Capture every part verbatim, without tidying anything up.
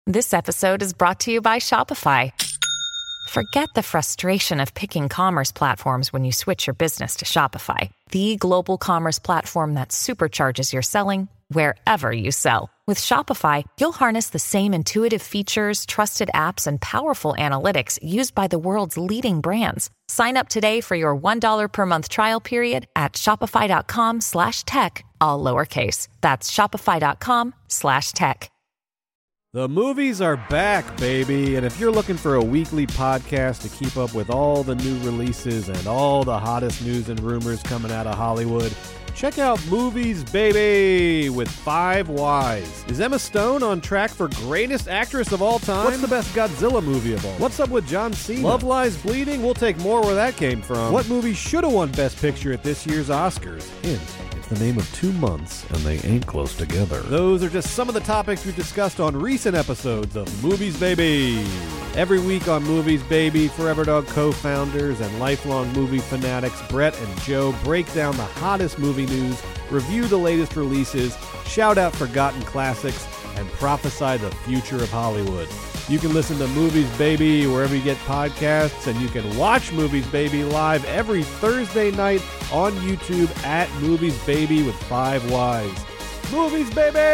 This episode is brought to you by Shopify. Forget the frustration of picking commerce platforms when you switch your business to Shopify, the global commerce platform that supercharges your selling wherever you sell. With Shopify, you'll harness the same intuitive features, trusted apps, and powerful analytics used by the world's leading brands. Sign up today for your one dollar per month trial period at shopify.com slash tech, all lowercase. That's shopify.com slash tech. The movies are back, baby, and if you're looking for a weekly podcast to keep up with all the new releases and all the hottest news and rumors coming out of Hollywood, check out Movies Baby with Five Wise. Is Emma Stone on track for greatest actress of all time? What's the best Godzilla movie of all? What's up with John Cena? Love Lies Bleeding? We'll take more where that came from. What movie should have won Best Picture at this year's Oscars? Hint. The name of two months, and they ain't close together. Those are just some of the topics we've discussed on recent episodes of Movies Baby. Every week on Movies Baby, Forever Dog co-founders and lifelong movie fanatics Brett and Joe break down the hottest movie news, review the latest releases, shout out forgotten classics, and prophesy the future of Hollywood. You can listen to Movies Baby wherever you get podcasts, and you can watch Movies Baby live every Thursday night on YouTube at Movies Baby with Five Wise. Movies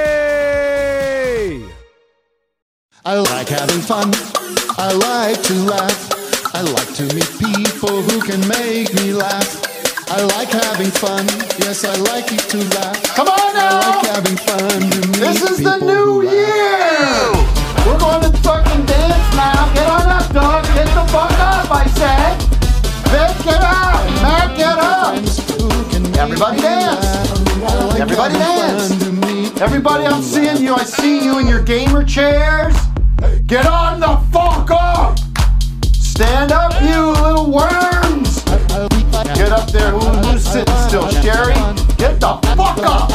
Baby! I like having fun. I like to laugh. I like to meet people who can make me laugh. I like having fun. Yes, I like you to laugh. Come on now! I like having fun. To meet this is the new year! We're going to fucking dance now. Get on up, dog. Get the fuck up, I said. Vic, get up. Matt, get up. Everybody dance. Everybody dance. Everybody, I'm seeing you. I see you in your gamer chairs. Get on the fuck up. Stand up, you little worms. Get up there. Who, who's sitting still? Sherry? Get the fuck up.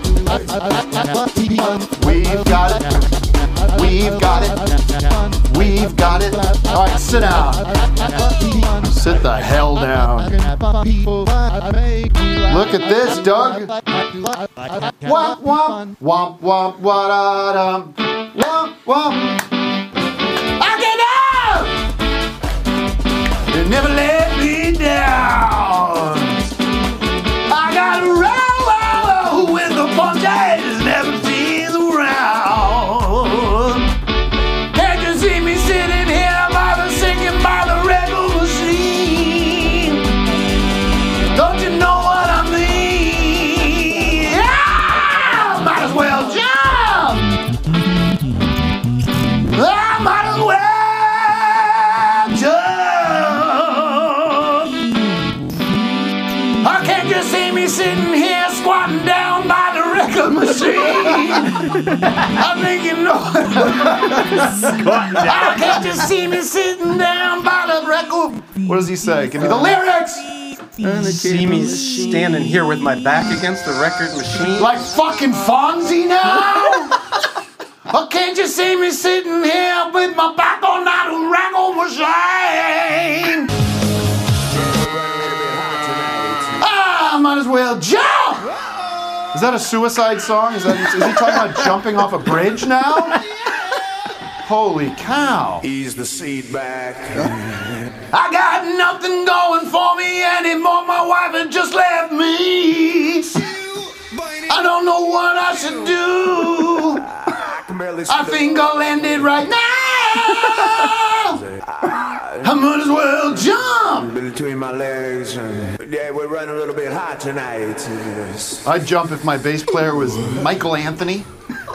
We've got it. We've got it. We've got it. All right, sit down. Sit the hell down. Look at this, Doug. Womp womp womp womp wa-da-dum. Womp womp. I get up. You never let me down. I got to roll with the punches. Never sees around. Can't you see me sitting here by the singing by the record machine? Don't you know what I mean? Yeah, might as well jump. I might as well jump. Or can't you see me sitting here squatting down by the record machine? I think you know. How can't you see me sitting down by the record? What does he say? Give me the lyrics. See me standing here with my back against the record machine. Like fucking Fonzie now? Or can't you see me sitting here with my back on that record machine? I might as well jump! Is that a suicide song? Is, that, is he talking about jumping off a bridge now? Holy cow. Ease the seat back. I got nothing going for me anymore. My wife had just left me. I don't know what I should do. I think I'll end it right now. I might as well jump. Between my legs. Yeah, we're running a little bit hot tonight. I'd jump if my bass player was Michael Anthony.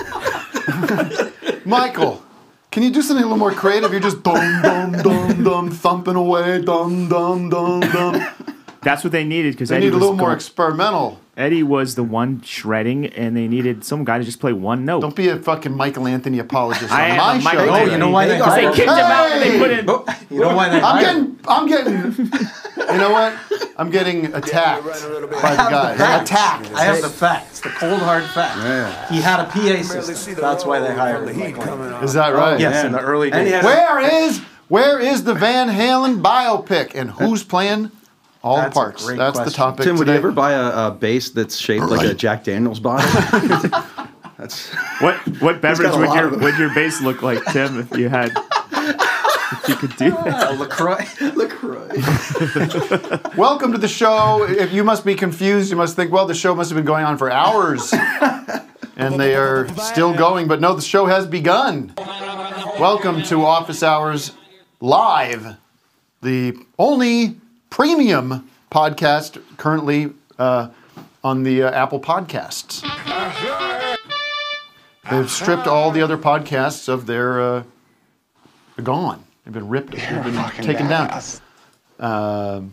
Michael, can you do something a little more creative? You're just dum dum dum dum thumping away, dum dum dum dum. That's what they needed because they Eddie need a was little more going, experimental. Eddie was the one shredding, and they needed some guy to just play one note. Don't be a fucking Michael Anthony apologist I on am my a show. Michael Oh, you know why they Because they hired kicked him? him out and they put in. You know why they I'm hired getting, I'm getting, you know what? I'm getting attacked by the guy. Attacked. I have the facts, the cold hard facts. Yeah. He had a P A system. That's why they hired him. Is that right? Yes, in the early days. Where is, where is the Van Halen biopic and who's playing all the That's a parts? great That's the question. Tim, topic today. would you ever buy a, a bass that's shaped like a Jack Daniels bottle? That's What what beverage got a would lot your of them. would your base look like, Tim, if you had if you could do that? Uh, LaCroix. LaCroix. Welcome to the show. If you must be confused, you must think, well, the show must have been going on for hours. And they are still going, but no, the show has begun. Welcome to Office Hours Live, the only premium podcast currently uh, on the uh, Apple Podcasts. They've stripped all the other podcasts of their, uh, they're gone. They've been ripped, they've been taken down. Um,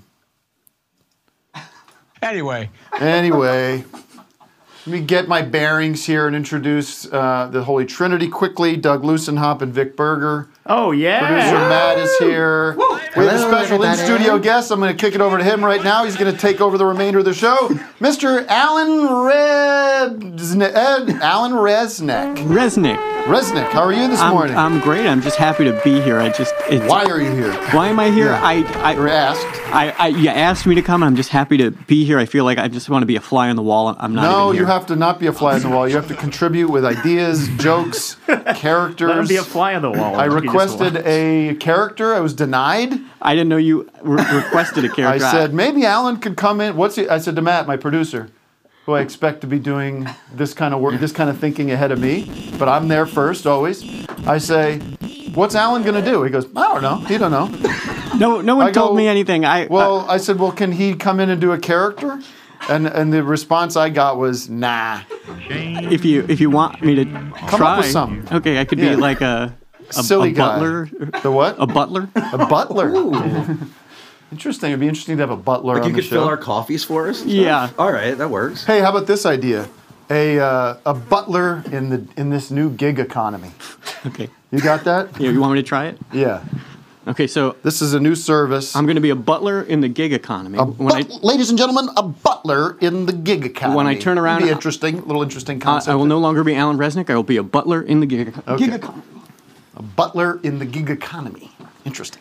Anyway. Anyway, let me get my bearings here and introduce uh, the Holy Trinity quickly. Doug Lucenhop and Vic Berger. Oh, yeah. Producer Matt is here. We have a Hello, special everybody. in-studio guest. I'm going to kick it over to him right now. He's going to take over the remainder of the show. Mister Alan Resnick. Alan Resnick. Resnick. Resnick, how are you this I'm, morning? I'm great. I'm just happy to be here. I just. It's, Why are you here? Why am I here? Yeah. I. I You were asked. I, I. You asked me to come. I'm just happy to be here. I feel like I just want to be a fly on the wall. I'm not. No, even here. you have to not be a fly on the wall. You have to contribute with ideas, jokes, characters. Let him be a fly on the wall. I He just requested walks. a character. I was denied. I didn't know you re- requested a I character. said maybe Alan could come in. What's he? I said to Matt, my producer, who I expect to be doing this kind of work, this kind of thinking ahead of me, but I'm there first always. I say, what's Alan going to do? He goes, I don't know. He don't know. no, no one I go, told me anything. I. Well, I said, well, can he come in and do a character? And and the response I got was, nah. if you if you want me to Come try, up with something. Okay, I could Yeah. be like a a, Silly a guy. butler. The what? A butler. A butler. Interesting. It'd be interesting to have a butler Like on you the could show. fill our coffees for us? and Yeah. stuff? All right, that works. Hey, how about this idea? A uh, a butler in the in this new gig economy. Okay. You got that? Yeah, you want me to try it? Yeah. Okay, so This is a new service. I'm going to be a butler in the gig economy. A when I, but- ladies and gentlemen, a butler in the gig economy. When I turn around- It'd be interesting, little interesting I, concept. I will no longer be Alan Resnick. I will be a butler in the gig, Okay. gig economy. A butler in the gig economy. Interesting.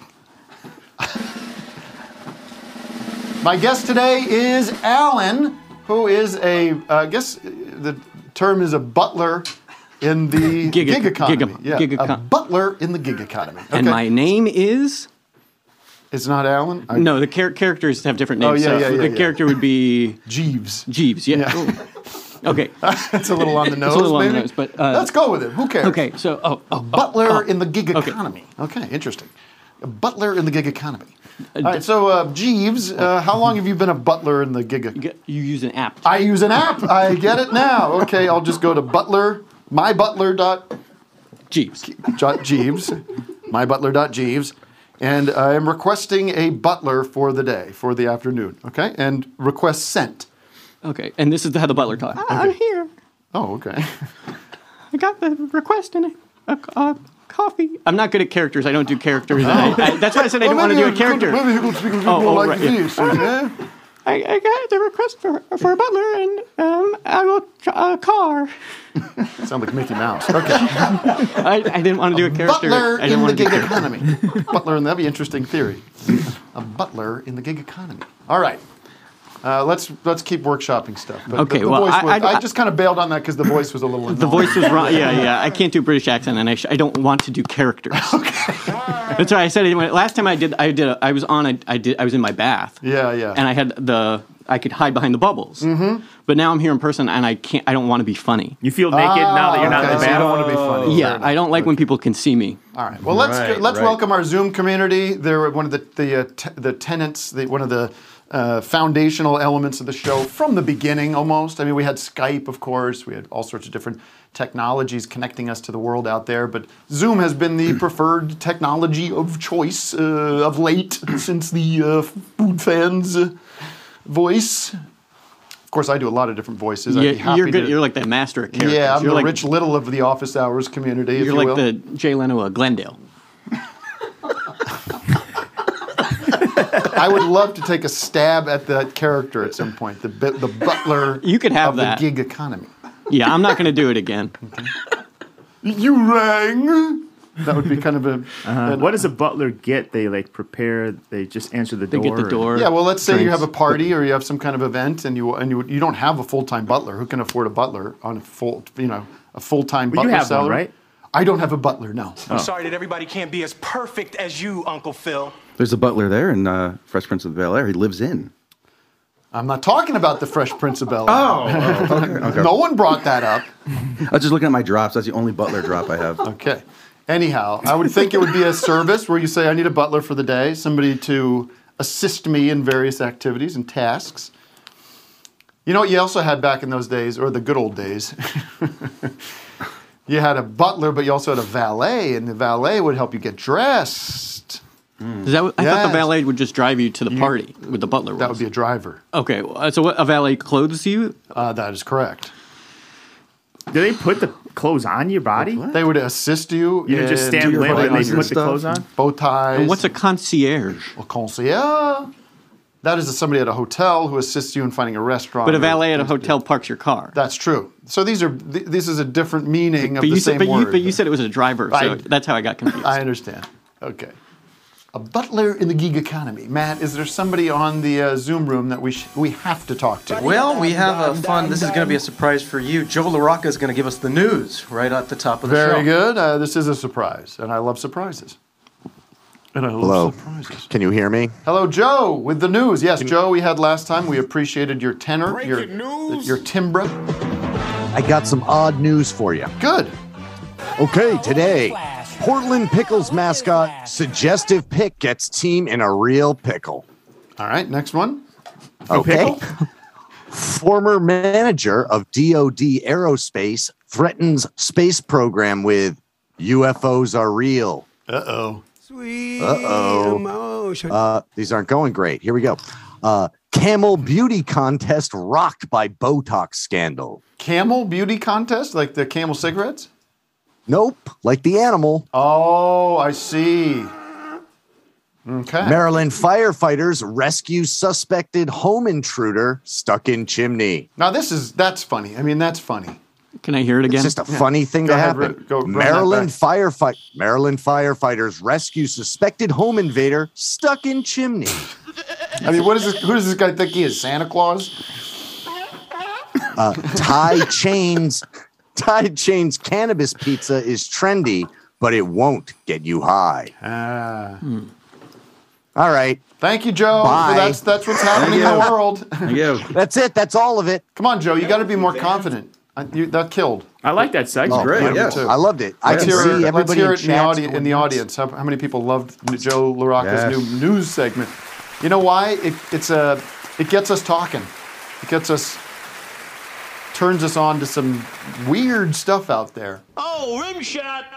My guest today is Alan, who is a, uh, I guess the term is a butler in the Gig- gig, economy. gig- yeah, gig a econ- butler in the gig economy. Okay. And my name is... It's not Alan? I- No, the char- characters have different Oh, names. yeah, so yeah, yeah, the yeah. character would be Jeeves. Jeeves. Yeah. Yeah. Ooh. Okay. It's a little on the nose, It's a little on the maybe? nose, but, uh, let's go with it. Who cares? Okay, so... Oh, oh, Butler oh, oh. in the gig Okay. economy. Okay, interesting. A butler in the gig economy. All right, so uh, Jeeves, uh, how long have you been a butler in the gig You, economy? get, you use an app. I use an app. I get it now. Okay, I'll just go to butler, mybutler.jeeves, Jeeves. Jeeves, mybutler.jeeves, and I am requesting a butler for the day, for the afternoon. Okay, and request sent. Okay, and this is how the butler talks. I, I'm here. Oh, okay. I got the request in it. A, a coffee. I'm not good at characters. I don't do characters. I, I, that's why I said I didn't want to do a character. Maybe you could speak a little Oh, more oh, like right, yeah. this. Okay? I, I got the request for for a butler, and um, I will try a car. Sound like Mickey Mouse. Okay. I, I didn't want to do a character. Butler I didn't in the want to do gig character. economy. Butler in that'd be an interesting theory. A butler in the gig economy. All right. Uh, let's let's keep workshopping stuff. But Okay, the, the well, voice I- was, I- I, just kind of bailed on that because the voice was a little annoying. The voice was wrong. Yeah, yeah. I can't do British accent, and I, sh- I don't want to do characters. Okay. That's why I said it. When, last time I did, I did. A, I was on. A, I did. I was in my bath. Yeah, yeah. And I had the. I could hide behind the bubbles. Mm-hmm. But now I'm here in person, and I can't. I don't want to be funny. You feel naked now that you're not okay, in the so you bath? don't want to be funny. Yeah, I don't like when people can see me. All right. Well, let's Right, let's right. welcome our Zoom community. They're one of the the uh, te- the tenants, the, one of the uh, foundational elements of the show from the beginning, almost. I mean, we had Skype, of course. We had all sorts of different technologies connecting us to the world out there. But Zoom has been the preferred technology of choice uh, of late since the uh, Food Fans uh, voice. Of course, I do a lot of different voices. I'd Yeah, be happy you're good. to- You're like the master of characters. yeah, I'm you're the like, Rich Little of the Office Hours community, if You're you like will. the Jay Leno of Glendale. I would love to take a stab at that character at some point, the bu- the butler You could have of that. the gig economy. Yeah, I'm not going to do it again. You rang. That would be kind of a. Uh, an- what does a butler get? They like prepare. They just answer the They door. get the door. Yeah, well, let's say you drinks. have a party or you have some kind of event, and you and you you don't have a full time butler. Who can afford a butler on a full, you know, a full-time Well, you butler have one, salary. right? I don't have a butler, no. I'm sorry that everybody can't be as perfect as you, Uncle Phil. There's a butler there in uh, Fresh Prince of Bel-Air. He lives in. I'm not talking about the Fresh Prince of Bel-Air. Oh, oh, okay, okay. No one brought that up. I was just looking at my drops. That's the only butler drop I have. Okay. Anyhow, I would think it would be a service where you say, I need a butler for the day, somebody to assist me in various activities and tasks. You know what you also had back in those days, or the good old days? You had a butler, but you also had a valet, and the valet would help you get dressed. Is that what, I thought Yes. the valet would just drive you to the You- party with the butler. That was. would be a driver. Okay, well, so what, a valet clothes you? Uh, that is correct. Do they put the clothes on your body? They would assist you. You just in stand doing limp and they your put the stuff. clothes on? Bow ties. And what's a concierge? A concierge? That is somebody at a hotel who assists you in finding a restaurant. But a or valet at a things to do. hotel parks your car. That's true. So these are th- this is a different meaning of But the you same said, but word. you, but you said it was a driver, so I- that's how I got confused. I understand. Okay. A butler in the gig economy. Matt, is there somebody on the uh, Zoom room that we sh- we have to talk to? Well, we have a fun. This is going to be a surprise for you. Joe LaRocca is going to give us the news right at the top of the show. Very good. Uh, this is a surprise, and I love surprises. And I love Hello. surprises. Can you hear me? Hello, Joe, with the news. Yes, Joe, we had last time. We appreciated your tenor, your your timbre. I got some odd news for you. Good. Okay, today, Portland Pickles mascot Suggestive Pick gets team in a real pickle. All right, next one. Okay. Former manager of D O D Aerospace threatens space program with U F Os are real. Uh-oh. Uh-oh. Uh, these aren't going great. Here we go. Uh, Camel beauty contest rocked by Botox scandal. Camel beauty contest, like the Camel cigarettes? Nope, like the animal. Oh, I see. Okay. Maryland firefighters rescue suspected home intruder stuck in chimney. Now this is that's funny. I mean, that's funny. Can I hear it again? It's just a funny thing Go to ahead, happen. Ri- go- run that Maryland back. firefight Maryland firefighters rescue suspected home invader stuck in chimney. I mean, what is this? Who does this guy think he is? Santa Claus? Uh, Thai chains Thai chains cannabis pizza is trendy, but it won't get you high. Ah. All right. Thank you, Joe. Bye. So that's that's what's happening in the world. Thank you. That's it. That's all of it. Come on, Joe. You got to be more confident. I, you, that killed. I like that segment. Oh, great, yeah, yeah. me too. I loved it. I Let's can hear, see it, let's everybody hear in it in the, chat audi- going in the nuts. audience. How, how many people loved Joe LaRocca's Yes. new news segment? You know why? It, it's a, it gets us talking. It gets us, turns us on to some weird stuff out there. Oh, rim shot.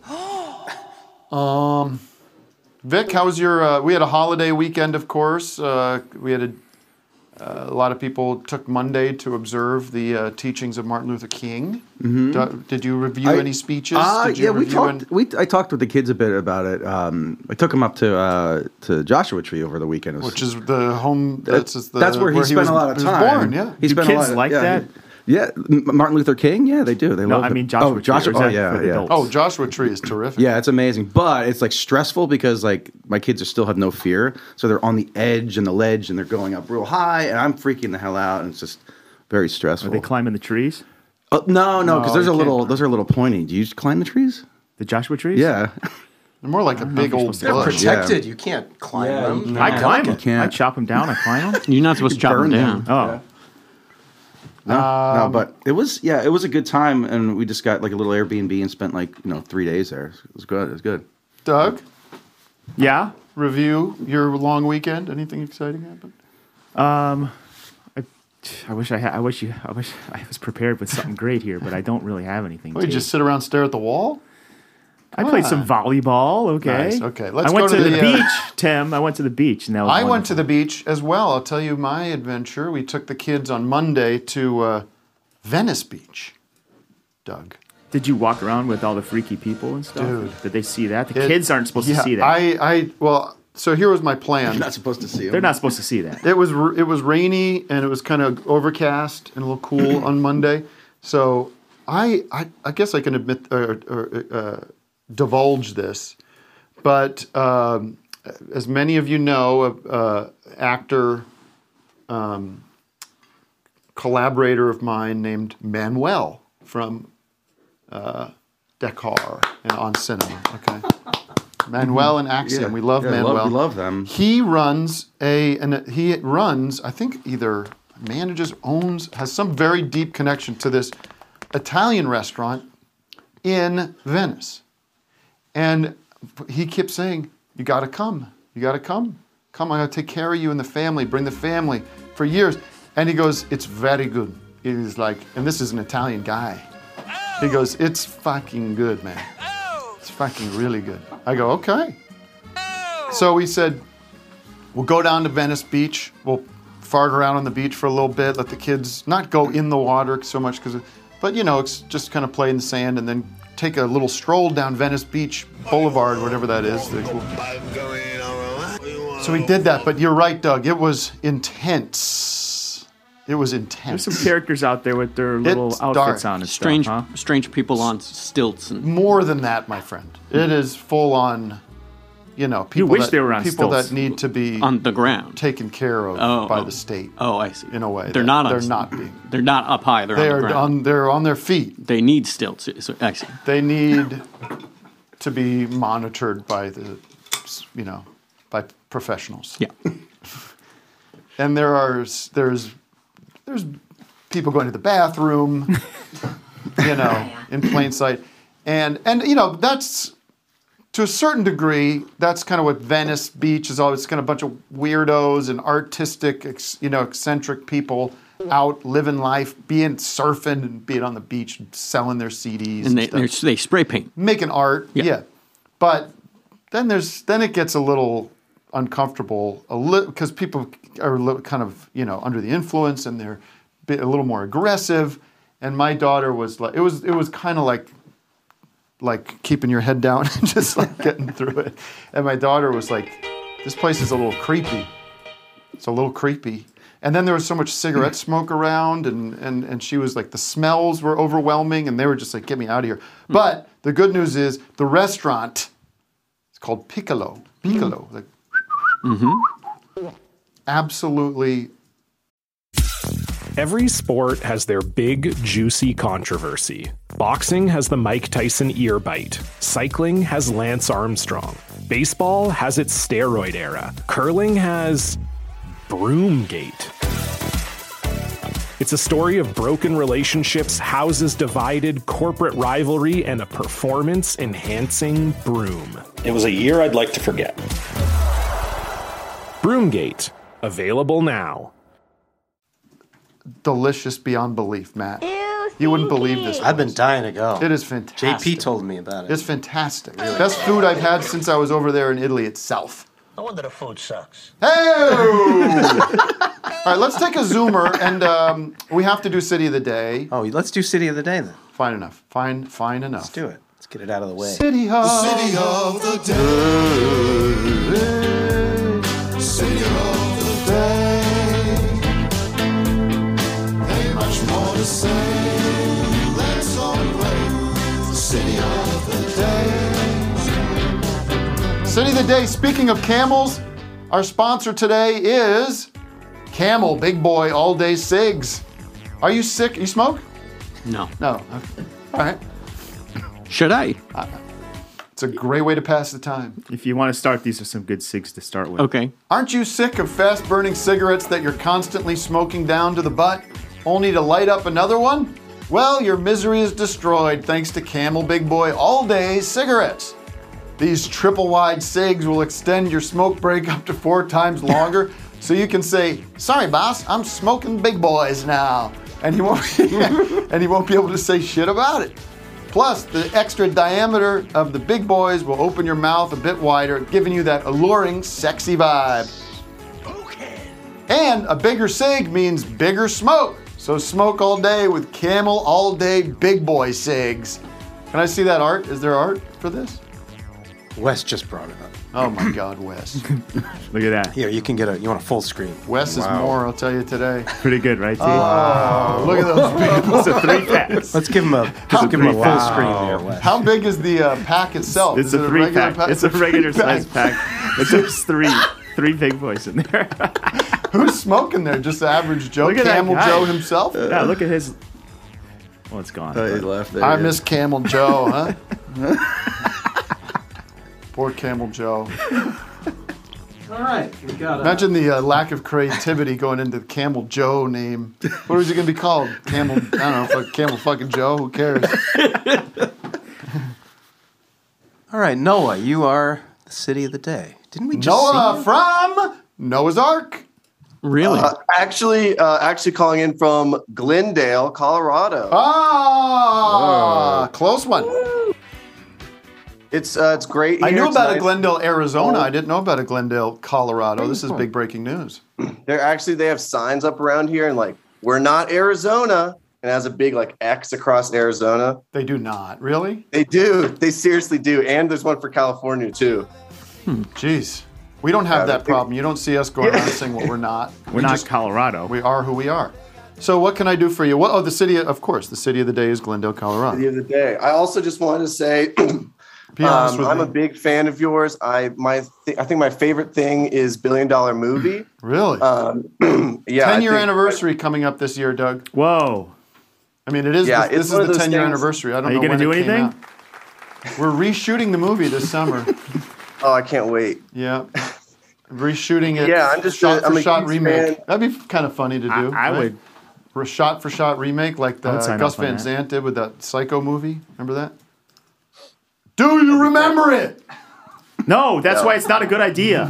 Um, Vic, how was your? Uh, we had a holiday weekend, of course. Uh, we had a, uh, a lot of people took Monday to observe the uh, teachings of Martin Luther King. Mhm. Do- did you review I- any speeches? Uh, Did you yeah, we review talked. any- We I talked with the kids a bit about it. Um, I took them up to uh, to Joshua Tree over the weekend. It was- Which is the home. That's, the, that's where he where spent was, a lot of he time. was born. Yeah. he Do spent kids a lot of, like yeah, that? he- yeah, M- Martin Luther King. Yeah, they do. They No, love. I it. mean Joshua Oh, Tree, Joshua. or is Oh, that yeah, for the yeah. adults? Oh, Joshua Tree is terrific. Yeah, it's amazing, but it's like stressful because like my kids are still have no fear, so they're on the edge and the ledge, and they're going up real high, and I'm freaking the hell out, and it's just very Are stressful. they climbing the trees? Oh, no, no, because No, there's a you little, can't. those are a little pointy. Do you climb the trees? The Joshua trees? Yeah, They're more like a know if big you're old supposed to- bush. Yeah. Protected. You can't climb Yeah, them. you I climb them. can't. I chop them down. I climb them. You're not supposed to chop them burn them. down. Oh, no, no, Um, but it was, yeah, it was a good time, and we just got like a little Airbnb and spent like you know three days there. It was good. It was good. Doug, yeah. review your long weekend. Anything exciting happened? Um, I, I wish I had. I wish you. I wish I was prepared with something great here, but I don't really have anything. Oh, you to- just sit around and stare at the wall? I played some volleyball. Okay. Nice, okay. Let's I went go to, to the, the, uh, beach, Tim. I went to the beach, and that was I went to wonderful. the beach as well. I'll tell you my adventure. We took the kids on Monday to uh, Venice Beach. Doug. Did you walk around with all the freaky people and stuff? Dude. Did they see that? The It- kids aren't supposed yeah, to see that. I, I, well, so here was my plan. You're not supposed to see them. They're not supposed to see that. It was r- it was rainy and it was kind of overcast and a little cool on Monday. So I I, I guess I can admit or, or uh, divulge this, but um, as many of you know, uh, uh, actor, um, collaborator of mine named Manuel from uh, decor and on cinema. Okay, Manuel and Axiom, Yeah. we love Yeah, Manuel. love- we love them. He runs a, and he runs, I think either manages, owns, has some very deep connection to this Italian restaurant in Venice. And he kept saying, you gotta come, you gotta come. Come, I'm gonna take care of you and the family, bring the family for years. And he goes, it's very good. He's like, and this is an Italian guy. He goes, it's fucking good, man. It's fucking really good. I go, okay. So we said, we'll go down to Venice Beach. We'll fart around on the beach for a little bit, let the kids not go in the water so much, because, but you know, it's just kind of play in the sand and then take a little stroll down Venice Beach Boulevard, whatever that is. So we did that, but you're right, Doug. It was intense. It was intense. There's some characters out there with their little It's outfits dark. on and Strange, stuff, huh? strange people on stilts. And More than that, my friend. It is full on, you know, people, wish that, they were on people stilts. that need to be on the ground, taken care of Oh, by oh. the state. Oh, I see. In a way, They're that not on They're st- not being. They're not up high. They're They on are the ground. on. They're on their feet. They need stilts. So, I see. They need to be monitored by the, you know, by professionals. Yeah. And there are there's there's people going to the bathroom, you know, in plain sight, and and you know that's to a certain degree that's kind of what Venice Beach is always kind of a bunch of weirdos and artistic, ex, you know, eccentric people out living life, being surfing and being on the beach, and selling their C Ds And and, they stuff. they're- they spray paint. Making art, Yeah. yeah. But then there's then it gets a little uncomfortable, a little because people are a little kind of you know under the influence and they're a, bit, a little more aggressive. And my daughter was like, it was it was kind of like like keeping your head down and just like getting through it. And my daughter was like, this place is a little creepy. It's a little creepy. And then there was so much cigarette smoke around, and, and, and she was like, the smells were overwhelming, and they were just like, get me out of here. But the good news is, the restaurant, it's called Piccolo. Piccolo. Like, absolutely. Every sport has their big, juicy controversy. Boxing has the Mike Tyson ear bite. Cycling has Lance Armstrong. Baseball has its steroid era. Curling has Broomgate. It's a story of broken relationships, houses divided, corporate rivalry, and a performance-enhancing broom. It was a year I'd like to forget. Broomgate. Available now. Delicious beyond belief, Matt. You wouldn't believe this. I've been dying to go. It is fantastic. J P told me about it. It's fantastic. Best food I've had since I was over there in Italy itself. No wonder the food sucks. Hey! All right, let's take a zoomer, and um, we have to do City of the Day. Oh, let's do City of the Day then. Fine enough. Fine, fine enough. Let's do it. Let's get it out of the way. City of, City of the day. City of the day. Ain't much more to say. Let's all play. City of the day. City of the Day. Speaking of camels, our sponsor today is Camel Big Boy All Day Cigs. Are you sick? You smoke? No. No. Okay. All right. Should I? Uh, it's a great way to pass the time. If you want to start, these are some good cigs to start with. Okay. Aren't you sick of fast-burning cigarettes that you're constantly smoking down to the butt, only to light up another one? Well, your misery is destroyed thanks to Camel Big Boy All Day Cigarettes. These triple-wide cigs will extend your smoke break up to four times longer, so you can say, "Sorry, boss, I'm smoking Big Boys now," and you won't, and you won't be able to say shit about it. Plus, the extra diameter of the Big Boys will open your mouth a bit wider, giving you that alluring, sexy vibe. And a bigger cig means bigger smoke. So smoke all day with Camel All Day Big Boy cigs. Can I see that art? Is there art for this? Wes just brought it up. Oh my God, Wes. Look at that. Here, you can get a. You want a full screen? Wes is Wow. more, I'll tell you today. Pretty good, right, T? Oh, look at those people. It's a three pack. Let's give him a. Let's give him a full Wow. screen here, Wes. How big is the uh, pack itself? It's Is a it three regular pack. It's a regular size pack. It's just three, three big boys in there. Who's smoking there? Just the average Joe? Look at that Camel guy. Joe himself? Yeah, look at his. Well, it's gone. Oh, he left there. I miss Camel Joe, huh? Poor Camel Joe. All right, we got. Uh, Imagine the uh, lack of creativity going into the Camel Joe name. What was it going to be called? Camel? I don't know. Fuck, Camel fucking Joe. Who cares? All right, Noah, you are the city of the day. Didn't we just Noah see you? from Noah's Ark. Really? Uh, actually, uh, actually calling in from Glendale, Colorado. Ah, close one. It's uh, it's great. Here. I knew It's about a nice. Glendale, Arizona. Oh. I didn't know about a Glendale, Colorado. This is big breaking news. They're actually they have signs up around here and like we're not Arizona, and it has a big like X across Arizona. They do not really. They do. They seriously do. And there's one for California too. Hmm. Jeez, we don't have Yeah, that problem. You don't see us going around saying what we're not. We're We not just- Colorado. We are who we are. So what can I do for you? What? Oh, the city. Of course, the city of the day is Glendale, Colorado. City of the day. I also just wanted to say. Be honest Um, with I'm me. a big fan of yours. I my th- I think my favorite thing is Billion Dollar Movie. Really? Um, yeah. I ten year think- anniversary coming up this year, Doug. Whoa. I mean, it is. Yeah, this it's this one is of the those ten year things- anniversary. I don't Are you know gonna when do it came anything? out. We're reshooting the movie this summer. Oh, I can't wait. Yeah. Reshooting it. Yeah, I'm just shot a- I'm for a shot huge remake. fan. That'd be kind of funny to do. I- I right? would- For a shot for shot remake like I would the sign Gus off on Van that. Sant did with that Psycho movie. Remember that? Do you remember it? No, that's No. why it's not a good idea.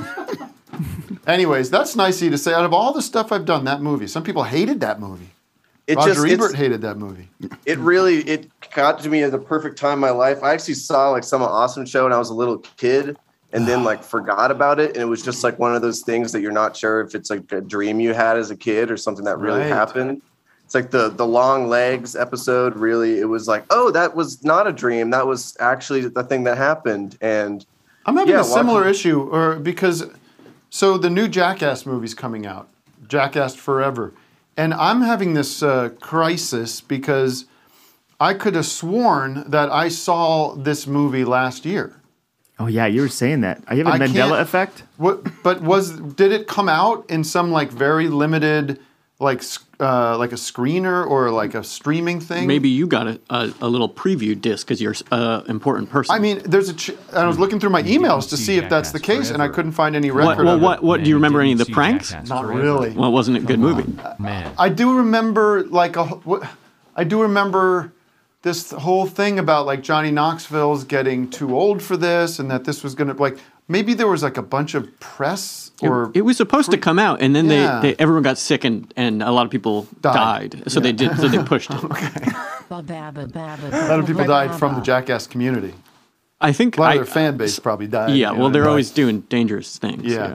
Anyways, that's nice of you to say. Out of all the stuff I've done, that movie. Some people hated that movie. It Roger just Ebert it's, hated that movie. it really it got to me at the perfect time in my life. I actually saw like some awesome show when I was a little kid, and then like forgot about it, and it was just like one of those things that you're not sure if it's like a dream you had as a kid or something that really Right. happened. It's like the the Long Legs episode. Really, it was like, oh, that was not a dream. That was actually the thing that happened. And I'm having yeah, a similar watching- issue, or because so the new Jackass movie's coming out, Jackass Forever, and I'm having this uh, crisis because I could have sworn that I saw this movie last year. Oh yeah, you were saying that. I have a I Mandela can't- effect. What? But was did it come out in some like very limited, like s- uh, like a screener or like a streaming thing? Maybe you got a, a, a little preview disc because you're an important person. I mean, there's a. Ch- I was looking through my emails to see if that's the case, and I couldn't find any record. what, well, of what, it. what do you remember any of the pranks? Not really. Well, wasn't it a good movie? Man. I do remember like a. What, I do remember this whole thing about like Johnny Knoxville's getting too old for this, and that this was going to like maybe there was like a bunch of press or It, it was supposed to come out, and then Yeah. they, they everyone got sick, and, and a lot of people Died. died. So Yeah. they did. So they pushed it. a lot of people died from the Jackass community. I think A lot I, of their fan base probably died. Yeah, you well, know, they're but- always doing dangerous things. Yeah.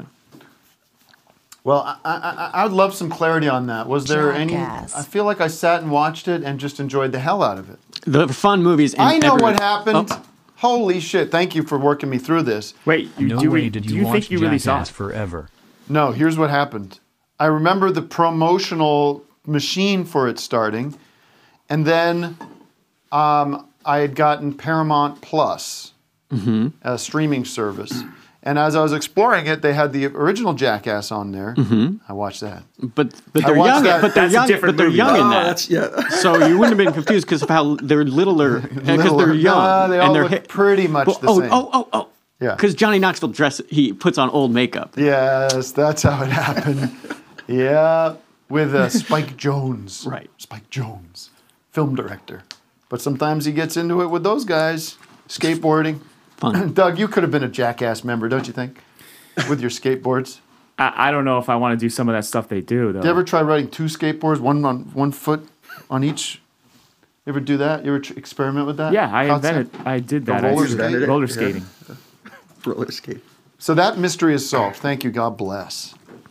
Well, I, I, I would love some clarity on that. Was there any? Jackass. I feel like I sat and watched it and just enjoyed the hell out of it. The fun movies. And I know everyone- what happened. Oh, Holy shit! Thank you for working me through this. Wait, you, No do, way we- did do you you watch think you really saw Jackass it? Forever. No, here's what happened. I remember the promotional machine for it starting, and then um, I had gotten Paramount Plus, Mm-hmm. a streaming service. And as I was exploring it, they had the original Jackass on there. Mhm. I watched that. But but I they're watched young. that. But they're That's a young. different But they're movie. young in Oh, that. that's- yeah. So you wouldn't have been confused because of how they're littler because Littler. they're young Nah, they and all they're look hit- pretty much Well, the oh, same. Oh oh oh. Yeah. Because Johnny Knoxville dress he puts on old makeup. Yes, that's how it happened. Yeah, with uh, Spike Jones. Right. Spike Jones, film director. But sometimes he gets into it with those guys, skateboarding. Fun. Doug, you could have been a Jackass member, don't you think? With your skateboards. I, I don't know if I want to do some of that stuff they do though. Did you ever try riding two skateboards, one on one foot on each? You ever do that? You ever tr- experiment with that? Yeah, I Concept? invented. I did The that. roller I did skate? roller Yeah. skating. Roller skate. So that mystery is solved. Thank you. God bless.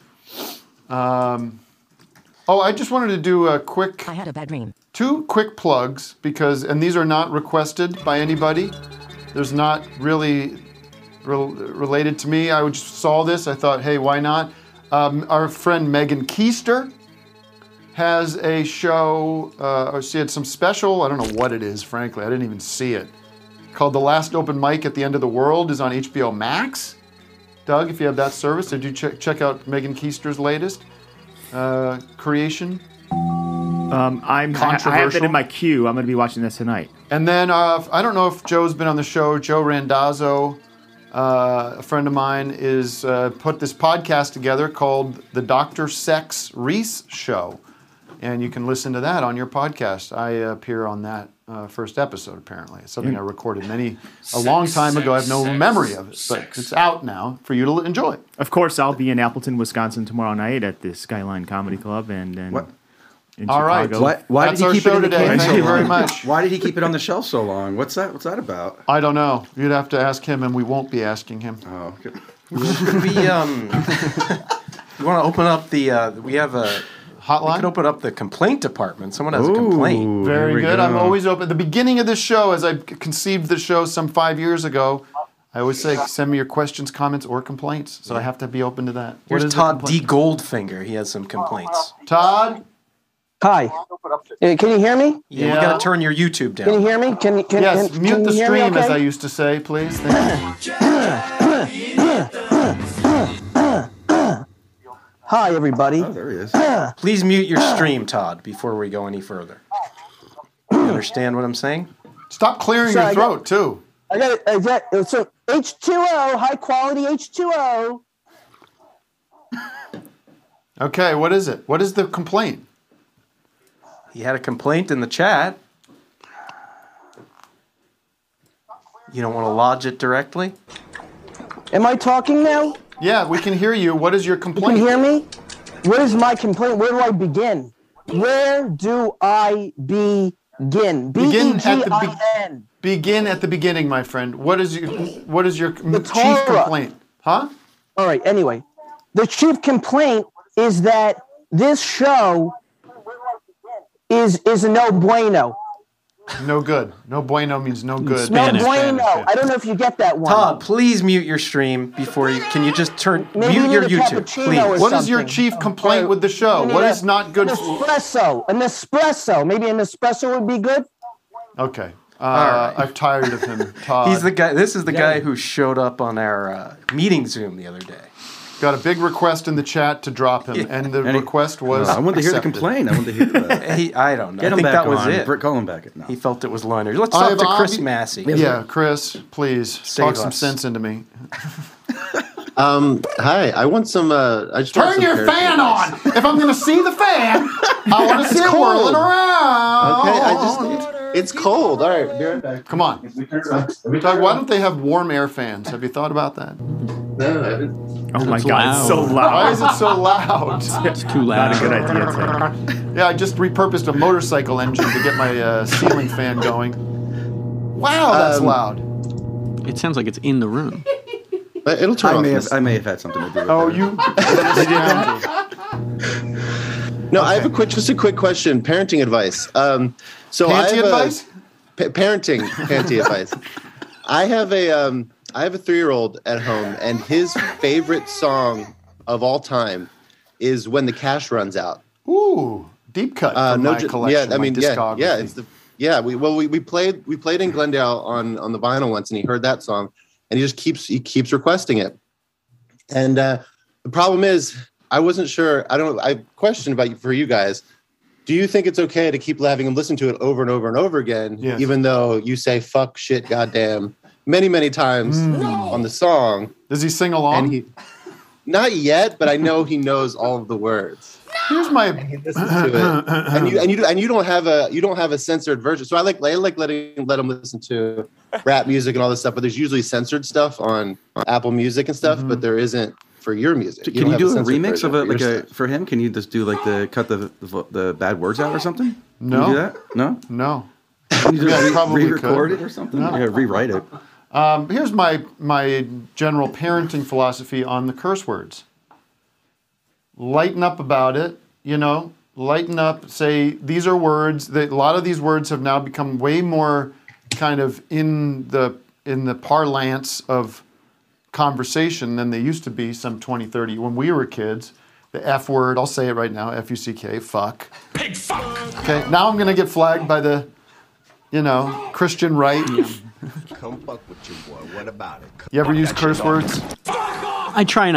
Um, oh, I just wanted to do a quick. I had a bad dream. Two quick plugs because, and these are not requested by anybody. There's not really rel- related to me. I just saw this. I thought, hey, why not? Um, our friend Megan Keister has a show, uh, or she had some special, I don't know what it is, frankly. I didn't even see it. Called The Last Open Mic at the End of the World, is on H B O Max. Doug, if you have that service, did you check check out Megan Keister's latest uh, creation? Um, I'm. I, I have it in my queue. I'm going to be watching this tonight. And then uh, I don't know if Joe's been on the show. Joe Randazzo, uh, a friend of mine, is uh, put this podcast together called the Doctor Sex Reese Show, and you can listen to that on your podcast. I appear on that uh, first episode. Apparently, it's something I recorded many a long time ago. I have no memory of it, but it's out now for you to enjoy. Of course, I'll be in Appleton, Wisconsin tomorrow night at the Skyline Comedy Club, and then. What? In All right. Chicago. Why, why That's did our he keep show it in the today. can Thank so you very long? much. Why did he keep it on the shelf so long? What's that? What's that about? I don't know. You'd have to ask him, and we won't be asking him. Oh, okay. Should we um? You want to open up the? Uh, we have a hotline. We could open up the complaint department. Someone has a complaint. Very good. I'm always open. At the beginning of this show, as I conceived the show some five years ago, I always say, send me your questions, comments, or complaints. So I have to be open to that. Here's What is the Todd D. complaint? Goldfinger. He has some complaints. Todd. Hi. Uh, Can you hear me? Yeah, we got to turn your YouTube down. Can you hear me? Can you? Can, Yes, can, mute can the you hear me stream, as okay? I used to say, please. Thank you. Hi, everybody. Oh, there he is. Please mute your stream, Todd, before we go any further. You understand what I'm saying? Stop clearing So your I throat, got- too. I got it. I got it. So H two O, high quality H two O. Okay, what is it? What is the complaint? He had a complaint in the chat. You don't want to lodge it directly? Am I talking now? Yeah, we can hear you. What is your You complaint? can hear me? What is my complaint? Where do I begin? Where do I begin? B Begin E at G the I be- N. begin at the beginning, my friend. What is your what is your chief Torah. complaint? Huh? All right, anyway. The chief complaint is that this show is is a no bueno. No good. No bueno means no good. No in bueno. Spanish, yeah. I don't know if you get that one. Todd, please mute your stream before you. Can you just turn Maybe mute you your need a YouTube, cappuccino please? or What is your something. chief complaint with the show? You need What a- is not good? An espresso. An espresso. Maybe an espresso would be good. Okay. Uh, right. I'm tired of him, Todd. He's the guy. This is the guy who showed up on our uh, meeting Zoom the other day. Got a big request in the chat to drop him, and the And he- request was. I wanted to hear the accepted. complaint. I wanted to hear that. He, I don't know. Get I him think back that was on. it. Br- Call him back. No. He felt it was Leonard. Let's I talk have to Chris obvi- Massey. Yeah, Chris, please Save talk some us. sense into me. Um, hi, I want some. Uh, I just want Turn some your character fan advice. on. If I'm going to see the fan, I want to see it cold. whirling around. Okay, I just. It's cold. All right, be right back. Come on. Doug, why don't they have warm air fans? Have you thought about that? No, I haven't. Oh my It's God, it's so loud. loud. Why is it so loud? It's too loud. Not a good idea, Tim. Yeah, I just repurposed a motorcycle engine to get my uh, ceiling fan going. Wow, that's Um, loud. It sounds like it's in the room. But it'll turn I off. may have this. I may have had something to do with Oh, that. you. No, I have a quick, just a quick question. Parenting advice. Um, so I Panty have advice? A, pa- parenting panty advice. I have a um, I have a three-year-old at home, and his favorite song of all time is "When the Cash Runs Out." Ooh, deep cut Uh, from no, my ju- collection. yeah, I my mean, yeah, discography. yeah, it's the yeah. We well, we, we played we played in Glendale on on the vinyl once, and he heard that song, and he just keeps he keeps requesting it. And uh, the problem is, I wasn't sure. I don't. I questioned about you for you guys. Do you think it's okay to keep having him listen to it over and over and over again, Yes. even though you say "fuck," "shit," "goddamn" many many times on the song? Does he sing along? And he, not yet, but I know he knows all of the words. Here's my. He listens to it, and you and you and you don't have a you don't have a censored version. So I like I like letting let him listen to rap music and all this stuff, but there's usually censored stuff on, on Apple Music and stuff, but there isn't for your music. Can don't you have do a censored remix version of it, for like your a for him? Can you just do like the cut the the, vo- the bad words out or something? Can No. you do that? No, No. Can you just Yeah, I re- probably re-record could. it or something? No. Yeah, rewrite it. Um, here's my my general parenting philosophy on the curse words. Lighten up about it, you know. Lighten up. Say these are words that a lot of these words have now become way more kind of in the in the parlance of conversation than they used to be some twenty, thirty when we were kids. The F word, I'll say it right now, F U C K, fuck. Pig fuck. Okay, now I'm going to get flagged by the, you know, Christian right. Come fuck with you, boy. What about it? You ever use curse words? I try not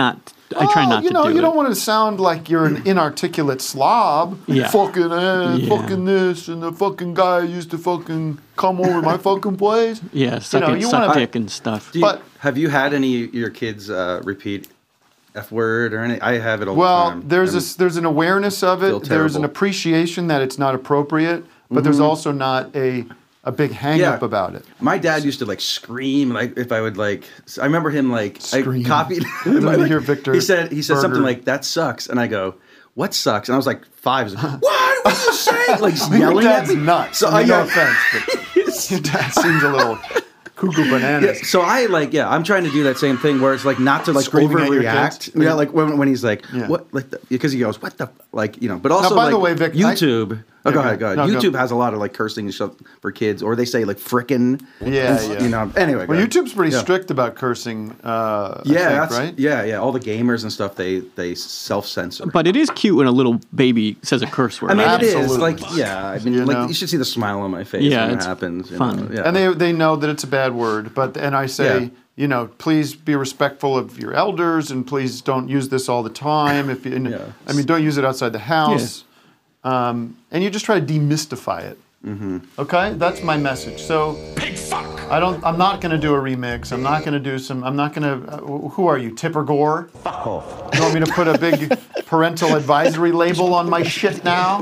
I try Well, not you to know, do you it. don't want to sound like you're an inarticulate slob. Yeah. Fucking ass, Yeah. fucking this, and the fucking guy used to fucking come over my fucking place. Yeah, suck, you know, it, you suck wanna, dick and stuff. Do you, But- have you had any of your kids uh, repeat F word or any? I have it all Well, the time. there's I'm- a, there's an awareness of feel it. There's an terrible. appreciation that it's not appropriate, but there's Mhm. also not a a big hang Yeah. up about it. My dad used to like scream like if I would like. I remember him like Scream. I copied. Let me like, hear Victor He said he said something Berger. like that sucks, and I go, what sucks? And I was like five. He's like, what? What are you saying? Like Your yelling at dad's me. nuts. So I mean, I no offense, but your dad seems a little cuckoo Yeah, bananas. so I like yeah, I'm trying to do that same thing where it's like not to like Screaming at your overreact. kids? Yeah, like when, when he's like Yeah. what like the, because he goes what the like you know. But also by like the way, Vic, I- YouTube. oh, Yeah, go go ahead, go ahead. ahead. No, go. YouTube has a lot of like cursing and stuff for kids, or they say like frickin'. Yeah, and, yeah. You know. Anyway, go Well, ahead. YouTube's pretty Yeah. strict about cursing. Uh, Yeah, I think, that's, right. yeah, yeah. All the gamers and stuff, they they self censor. But it is cute when a little baby says a curse word. I mean, it is Absolutely. like yeah. I mean, You like know? you should see the smile on my face Yeah, when it it's happens. You fun. know? Yeah. And they they know that it's a bad word, but and I say, Yeah. you know, please be respectful of your elders, and please don't use this all the time. If you, and, Yeah. I mean, don't use it outside the house. Um, and you just try to demystify it. Mm-hmm. Okay, that's my message. So, I don't. I'm not going to do a remix. I'm not going to do some. I'm not going to. Uh, who are you, Tipper Gore? Fuck off. You want me to put a big parental advisory label on my shit now?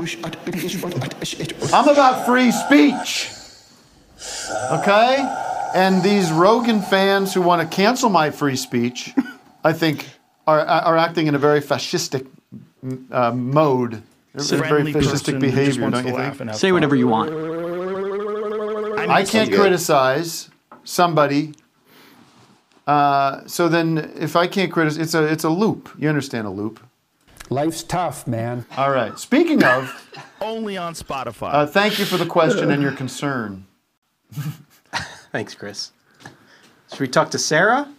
I'm about free speech. Okay? And these Rogan fans who want to cancel my free speech, I think, are, are acting in a very fascistic uh, mode. Very Friendly fascistic person who just behavior, wants don't to you laugh think? and have Say fun. whatever you want. I can't criticize somebody. Uh, so then, if I can't criticize, it's a it's a loop. You understand a loop? Life's tough, man. All right. Speaking of, Only on Spotify. uh, thank you for the question and your concern. Thanks, Chris. Should we talk to Sarah?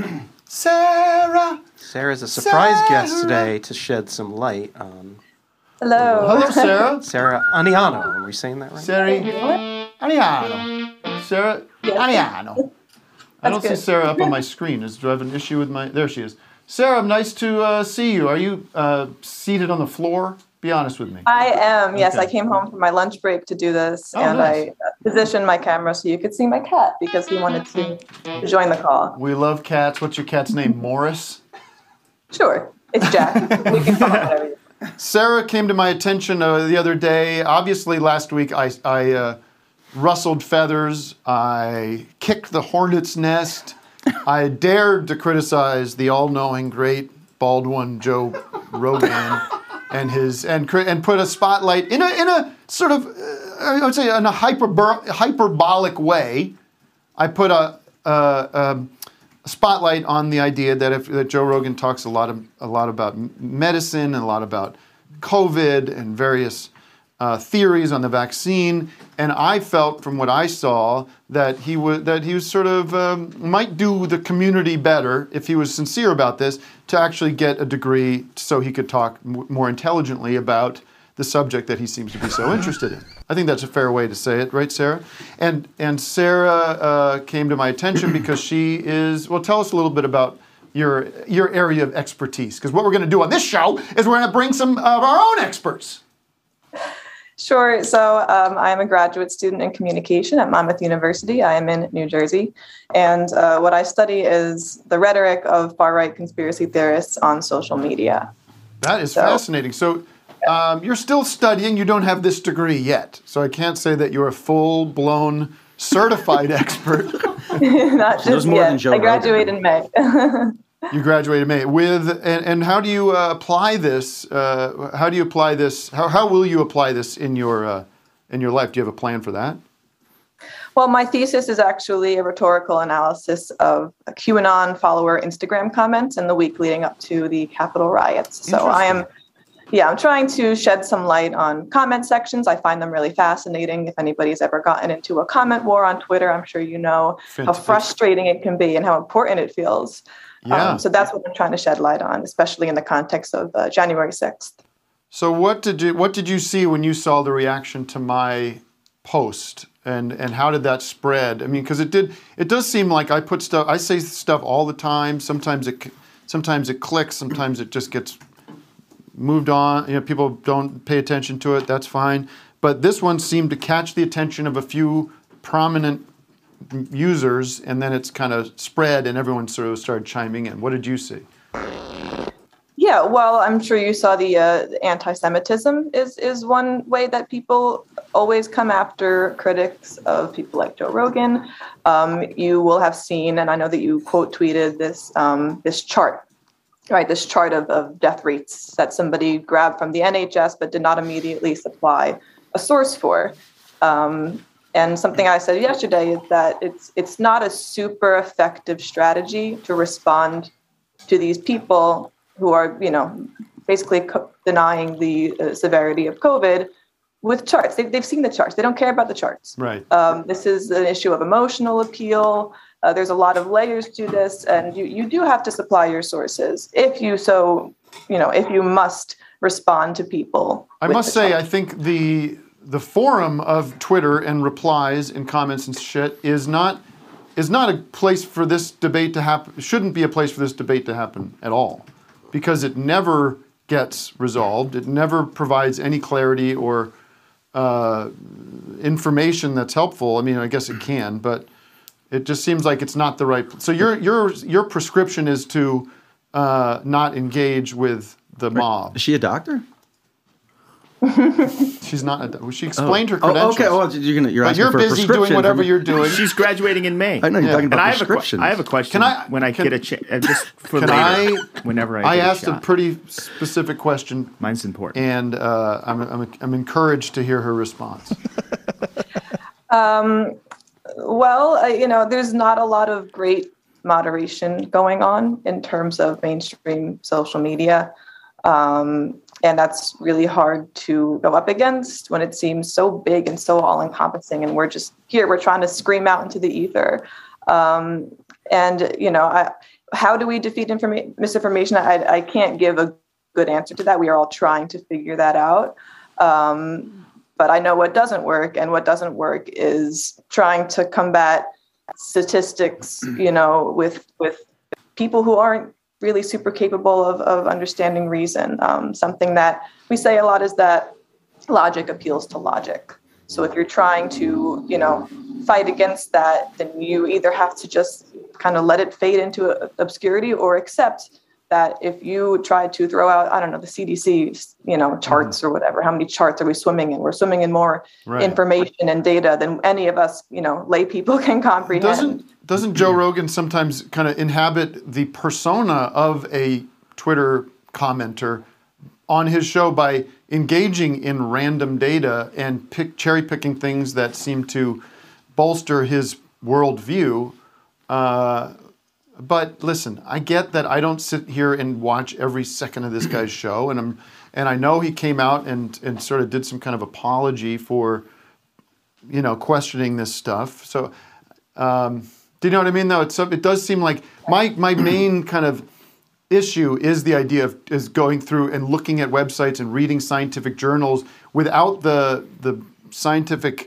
Sarah. Sarah's a surprise Sarah. guest today to shed some light on Hello. Hello, Sarah. Sarah Aniano. Are we saying that right? Sarah Aniano. Sarah Aniano. I don't see good. Sarah up on my screen. Is, do I have an issue with my... There she is. Sarah, nice to uh, see you. Are you uh, seated on the floor? Be honest with me. I am. Yes, Okay. I came home from my lunch break to do this, Oh, and nice. I uh, positioned my camera so you could see my cat because he wanted to join the call. We love cats. What's your cat's name? Morris? Sure, it's Jack. We can call him whatever you Sarah came to my attention uh, the other day. Obviously, last week I, I uh, rustled feathers. I kicked the hornet's nest. I dared to criticize the all-knowing, great Baldwin Joe Rogan and his and cri- and put a spotlight in a in a sort of uh, I would say in a hyperbol- hyperbolic way. I put a. a, um spotlight on the idea that if that Joe Rogan talks a lot of a lot about m- medicine and a lot about COVID and various uh, theories on the vaccine, and I felt from what I saw that he was that he was sort of um, might do the community better if he was sincere about this to actually get a degree so he could talk m- more intelligently about the subject that he seems to be so interested in. I think that's a fair way to say it, right, Sarah? And and Sarah uh, came to my attention because she is, well, tell us a little bit about your your area of expertise. Because what we're going to do on this show is we're going to bring some of our own experts. Sure. So um, I am a graduate student in communication at Monmouth University. I am in New Jersey. And uh, what I study is the rhetoric of far-right conspiracy theorists on social media. That is So- fascinating. So um, you're still studying. You don't have this degree yet. So I can't say that you're a full-blown certified expert. Not She knows just more yet. than Joe I graduate in May. You graduated May with, and, and how do you uh, apply this? Uh, how do you apply this? How, how will you apply this in your uh, in your life? Do you have a plan for that? Well, my thesis is actually a rhetorical analysis of a QAnon follower Instagram comments in the week leading up to the Capitol riots. So I am, yeah, I'm trying to shed some light on comment sections. I find them really fascinating. If anybody's ever gotten into a comment war on Twitter, I'm sure you know how Fantastic. frustrating it can be and how important it feels. Yeah. Um, so that's what I'm trying to shed light on, especially in the context of uh, January sixth. So what did you what did you see when you saw the reaction to my post, and and how did that spread? I mean, because it did it does seem like I put stuff I say stuff all the time. Sometimes it c- sometimes it clicks, sometimes it just gets moved on. You know, people don't pay attention to it. That's fine. But this one seemed to catch the attention of a few prominent users, and then it's kind of spread, and everyone sort of started chiming in. What did you see? Yeah, well, I'm sure you saw the uh, anti-Semitism is is one way that people always come after critics of people like Joe Rogan. Um, you will have seen, and I know that you quote tweeted this um, this chart, right? This chart of, of death rates that somebody grabbed from the N H S but did not immediately supply a source for. Um, and something I said yesterday is that it's it's not a super effective strategy to respond to these people who are, you know, basically co- denying the uh, severity of COVID with charts. They've, they've seen the charts. They don't care about the charts. Right. Um, this is an issue of emotional appeal. Uh, there's a lot of layers to this, and you, you do have to supply your sources if you so, you know, if you must respond to people. I must say, charts. I think the the forum of Twitter and replies and comments and shit is not is not a place for this debate to happen. Shouldn't be a place for this debate to happen at all, because it never gets resolved. It never provides any clarity or uh, information that's helpful. I mean, I guess it can, but it just seems like it's not the right. So your your your prescription is to uh, not engage with the mob. Is she a doctor? She's not. A, she explained oh. her credentials. Oh, okay. Well, you're gonna. You're but asking you're for busy a doing whatever from, you're doing. She's graduating in May. I know you're yeah. talking about and I have prescriptions. A, I have a question. Can I, when I can, get a chance, just for can later. I, whenever I. I get asked a, a pretty specific question. Mine's important, and uh, I'm, I'm I'm encouraged to hear her response. um, well, uh, you know, there's not a lot of great moderation going on in terms of mainstream social media. Um, and that's really hard to go up against when it seems so big and so all-encompassing. And we're just here, we're trying to scream out into the ether. Um, and, you know, I, how do we defeat informa- misinformation? I, I can't give a good answer to that. We are all trying to figure that out. Um, but I know what doesn't work. And what doesn't work is trying to combat statistics, you know, with with people who aren't really super capable of, of understanding reason. Um, something that we say a lot is that logic appeals to logic. So if you're trying to, you know, fight against that, then you either have to just kind of let it fade into obscurity or accept that if you try to throw out, I don't know, the C D C, you know, charts mm-hmm. or whatever, how many charts are we swimming in? We're swimming in more right. information and data than any of us, you know, lay people can comprehend. Doesn't, doesn't Joe Rogan sometimes kind of inhabit the persona of a Twitter commenter on his show by engaging in random data and pick, cherry picking things that seem to bolster his worldview? Uh, But listen, I get that I don't sit here and watch every second of this guy's show, and I'm, and I know he came out and, and sort of did some kind of apology for, you know, questioning this stuff. So, um, do you know what I mean? Though it's it does seem like my my main kind of issue is the idea of is going through and looking at websites and reading scientific journals without the the scientific,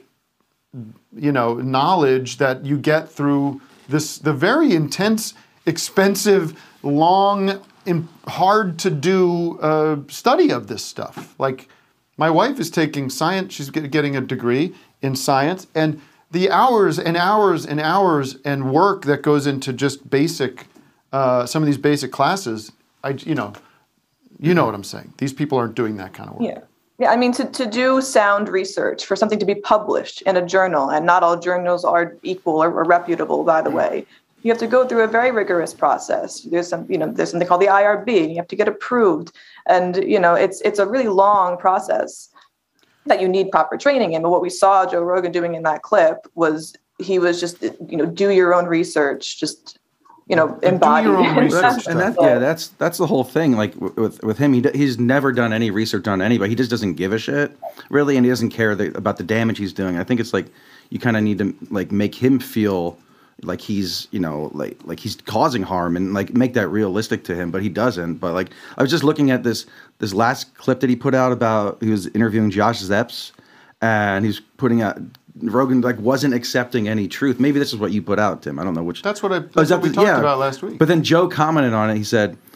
you know, knowledge that you get through this the very intense, expensive, long, and hard to do uh, study of this stuff. Like, my wife is taking science; she's getting a degree in science, and the hours and hours and hours and work that goes into just basic, uh, some of these basic classes. I, you know, you know what I'm saying. These people aren't doing that kind of work. Yeah. Yeah, I mean, to, to do sound research for something to be published in a journal, and not all journals are equal or, or reputable, by the way, you have to go through a very rigorous process. There's some, you know, there's something called the I R B, and you have to get approved. And, you know, it's it's a really long process that you need proper training in. But what we saw Joe Rogan doing in that clip was he was just, you know, do your own research, just you know, embody. And that, yeah, that's that's the whole thing. Like with with him, he he's never done any research on anybody. He just doesn't give a shit, really, and he doesn't care the, about the damage he's doing. I think it's like you kind of need to like make him feel like he's you know like like he's causing harm and like make that realistic to him, but he doesn't. But like I was just looking at this this last clip that he put out about he was interviewing Josh Zepps, and he's putting out. Rogan like wasn't accepting any truth. Maybe this is what you put out, Tim. I don't know which. That's what I. That's oh, what we talked yeah. about last week. But then Joe commented on it. He said,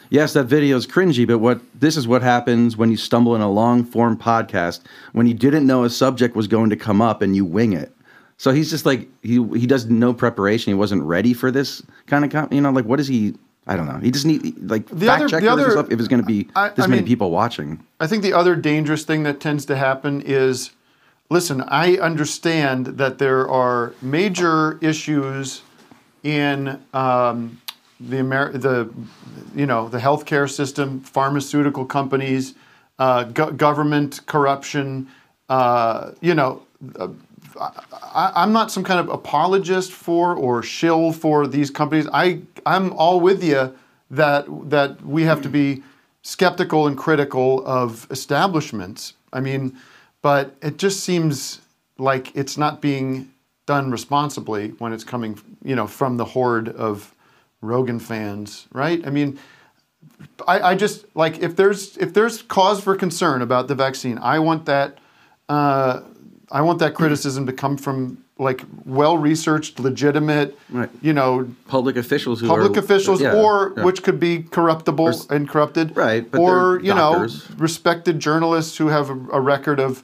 yes, that video is cringy, but what this is what happens when you stumble in a long form podcast when you didn't know a subject was going to come up and you wing it. So he's just like he he does no preparation. He wasn't ready for this kind of com- you know like what is he? I don't know. He just need like The fact other- checkers the and other- stuff if it's going to be I- this I many mean- people watching. I think the other dangerous thing that tends to happen is, listen, I understand that there are major issues in um, the Amer- the you know the healthcare system, pharmaceutical companies, uh, go- government corruption. Uh, you know, uh, I, I'm not some kind of apologist for or shill for these companies. I I'm all with you that that we have to be skeptical and critical of establishments. I mean, but it just seems like it's not being done responsibly when it's coming, you know, from the horde of Rogan fans, right? I mean, I, I just like if there's if there's cause for concern about the vaccine, I want that uh, I want that criticism to come from like well-researched, legitimate, right. you know, public officials, who public are, officials, yeah, or yeah. which could be corruptible Or, and corrupted, right? But or you doctors. know, respected journalists who have a, a record of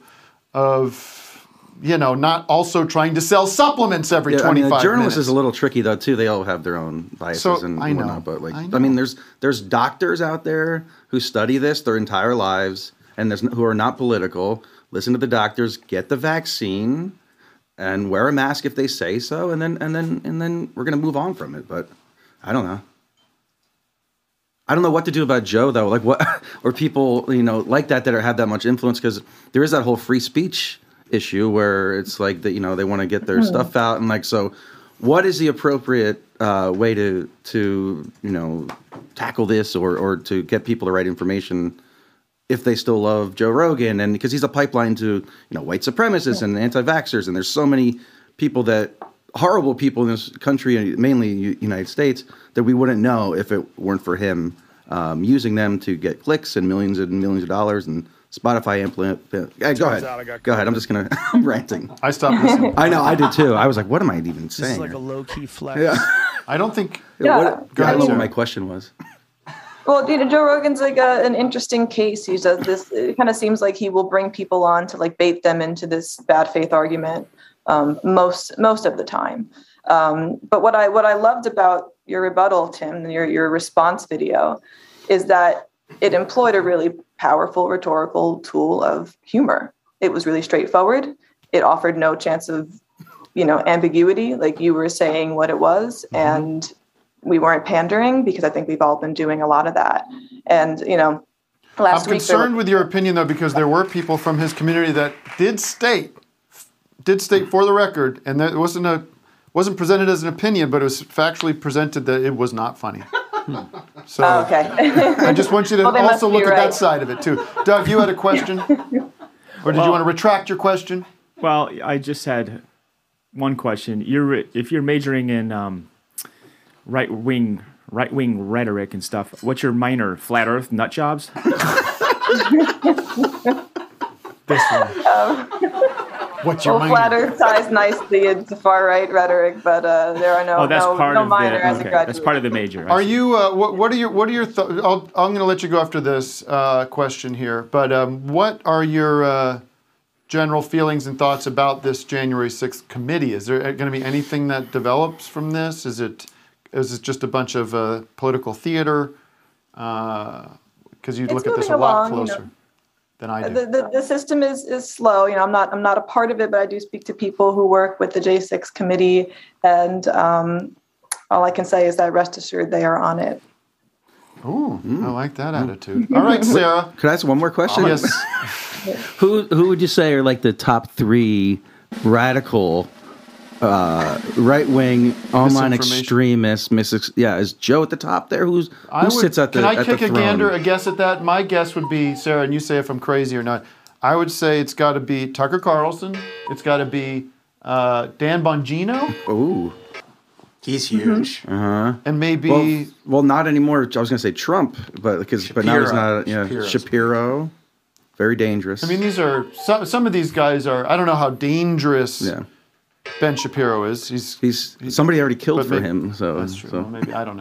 of you know not also trying to sell supplements every Yeah, I twenty-five mean, a journalist minutes. is a little tricky though too. They all have their own biases So, and I know, whatnot. But like, I I, know. mean, there's there's doctors out there who study this their entire lives, and there's who are not political. Listen to the doctors, get the vaccine, and wear a mask if they say so, and then and then and then we're gonna move on from it. But I don't know. I don't know what to do about Joe though. Like what, or people you know like that that are, have that much influence, because there is that whole free speech issue where it's like that you know they want to get their Hmm. stuff out, and like so, what is the appropriate uh, way to to you know tackle this or or to get people the right information if they still love Joe Rogan, and because he's a pipeline to you know white supremacists and anti-vaxxers, and there's so many people that horrible people in this country, mainly U- United States, that we wouldn't know if it weren't for him um, using them to get clicks and millions and millions of dollars and Spotify implement. Yeah, go ahead. Go ahead. I'm just gonna. I'm ranting. I stopped listening. I know. I did too. I was like, what am I even This saying? is like here? a low key flex. Yeah. I don't think. Yeah, Yeah. what, go I ahead. I don't know mean- what my question was. Well, you know, Joe Rogan's like a, an interesting case. He does this. It kind of seems like he will bring people on to like bait them into this bad faith argument um, most most of the time. Um, but what I what I loved about your rebuttal, Tim, your your response video, is that it employed a really powerful rhetorical tool of humor. It was really straightforward. It offered no chance of, you know, ambiguity. Like you were saying what it was, Mm-hmm. and we weren't pandering, because I think we've all been doing a lot of that. And, you know, last I'm week... concerned with your opinion, though, because there were people from his community that did state, did state for the record, and that it wasn't a, wasn't presented as an opinion, but it was factually presented that it was not funny. So Oh, okay. I just want you to Well, they also must be look at right. that side of it too. Doug, you had a question, or did you want to retract your question? Well, I just had one question. You're if you're majoring in um, right wing right wing rhetoric and stuff. What's your minor? Flat Earth nut jobs? This one. Um, What's your well, minor? flat Earth ties nicely into far right rhetoric, but uh, there are no oh, that's no, part no of minor the as a okay. graduate. That's part of the major. I Are see. you? Uh, what, what are your? What are your? Th- I'll, I'm going to let you go after this uh, question here. But um, what are your uh, general feelings and thoughts about this January sixth committee? Is there going to be anything that develops from this? Is it? Is it just a bunch of uh, political theater? Because you'd It's look at this a moving lot along, you closer know. than I do. The, the, the system is, is slow. You know, I'm not I'm not a part of it, but I do speak to people who work with the J six committee, and um, all I can say is that rest assured they are on it. Ooh, I like that attitude. All right, Sarah. Could I ask one more question? Yes. who who would you say are like the top three radical, uh, right wing online Misinformation. extremists? Mis- yeah, is Joe at the top there? Who's who I would, sits at the Can I at kick the a throne? gander, a guess at that? My guess would be, Sarah, and you say if I'm crazy or not. I would say it's got to be Tucker Carlson. It's got to be uh, Dan Bongino. Ooh. He's huge. Uh huh. And maybe well, well, not anymore. I was going to say Trump, but because but now he's Shapiro. not. Yeah, Shapiro's- Shapiro, very dangerous. I mean, these are some. Some of these guys are. I don't know how dangerous yeah. Ben Shapiro is. He's he's somebody already killed but for maybe- him. So that's true. so. Well, maybe I don't know.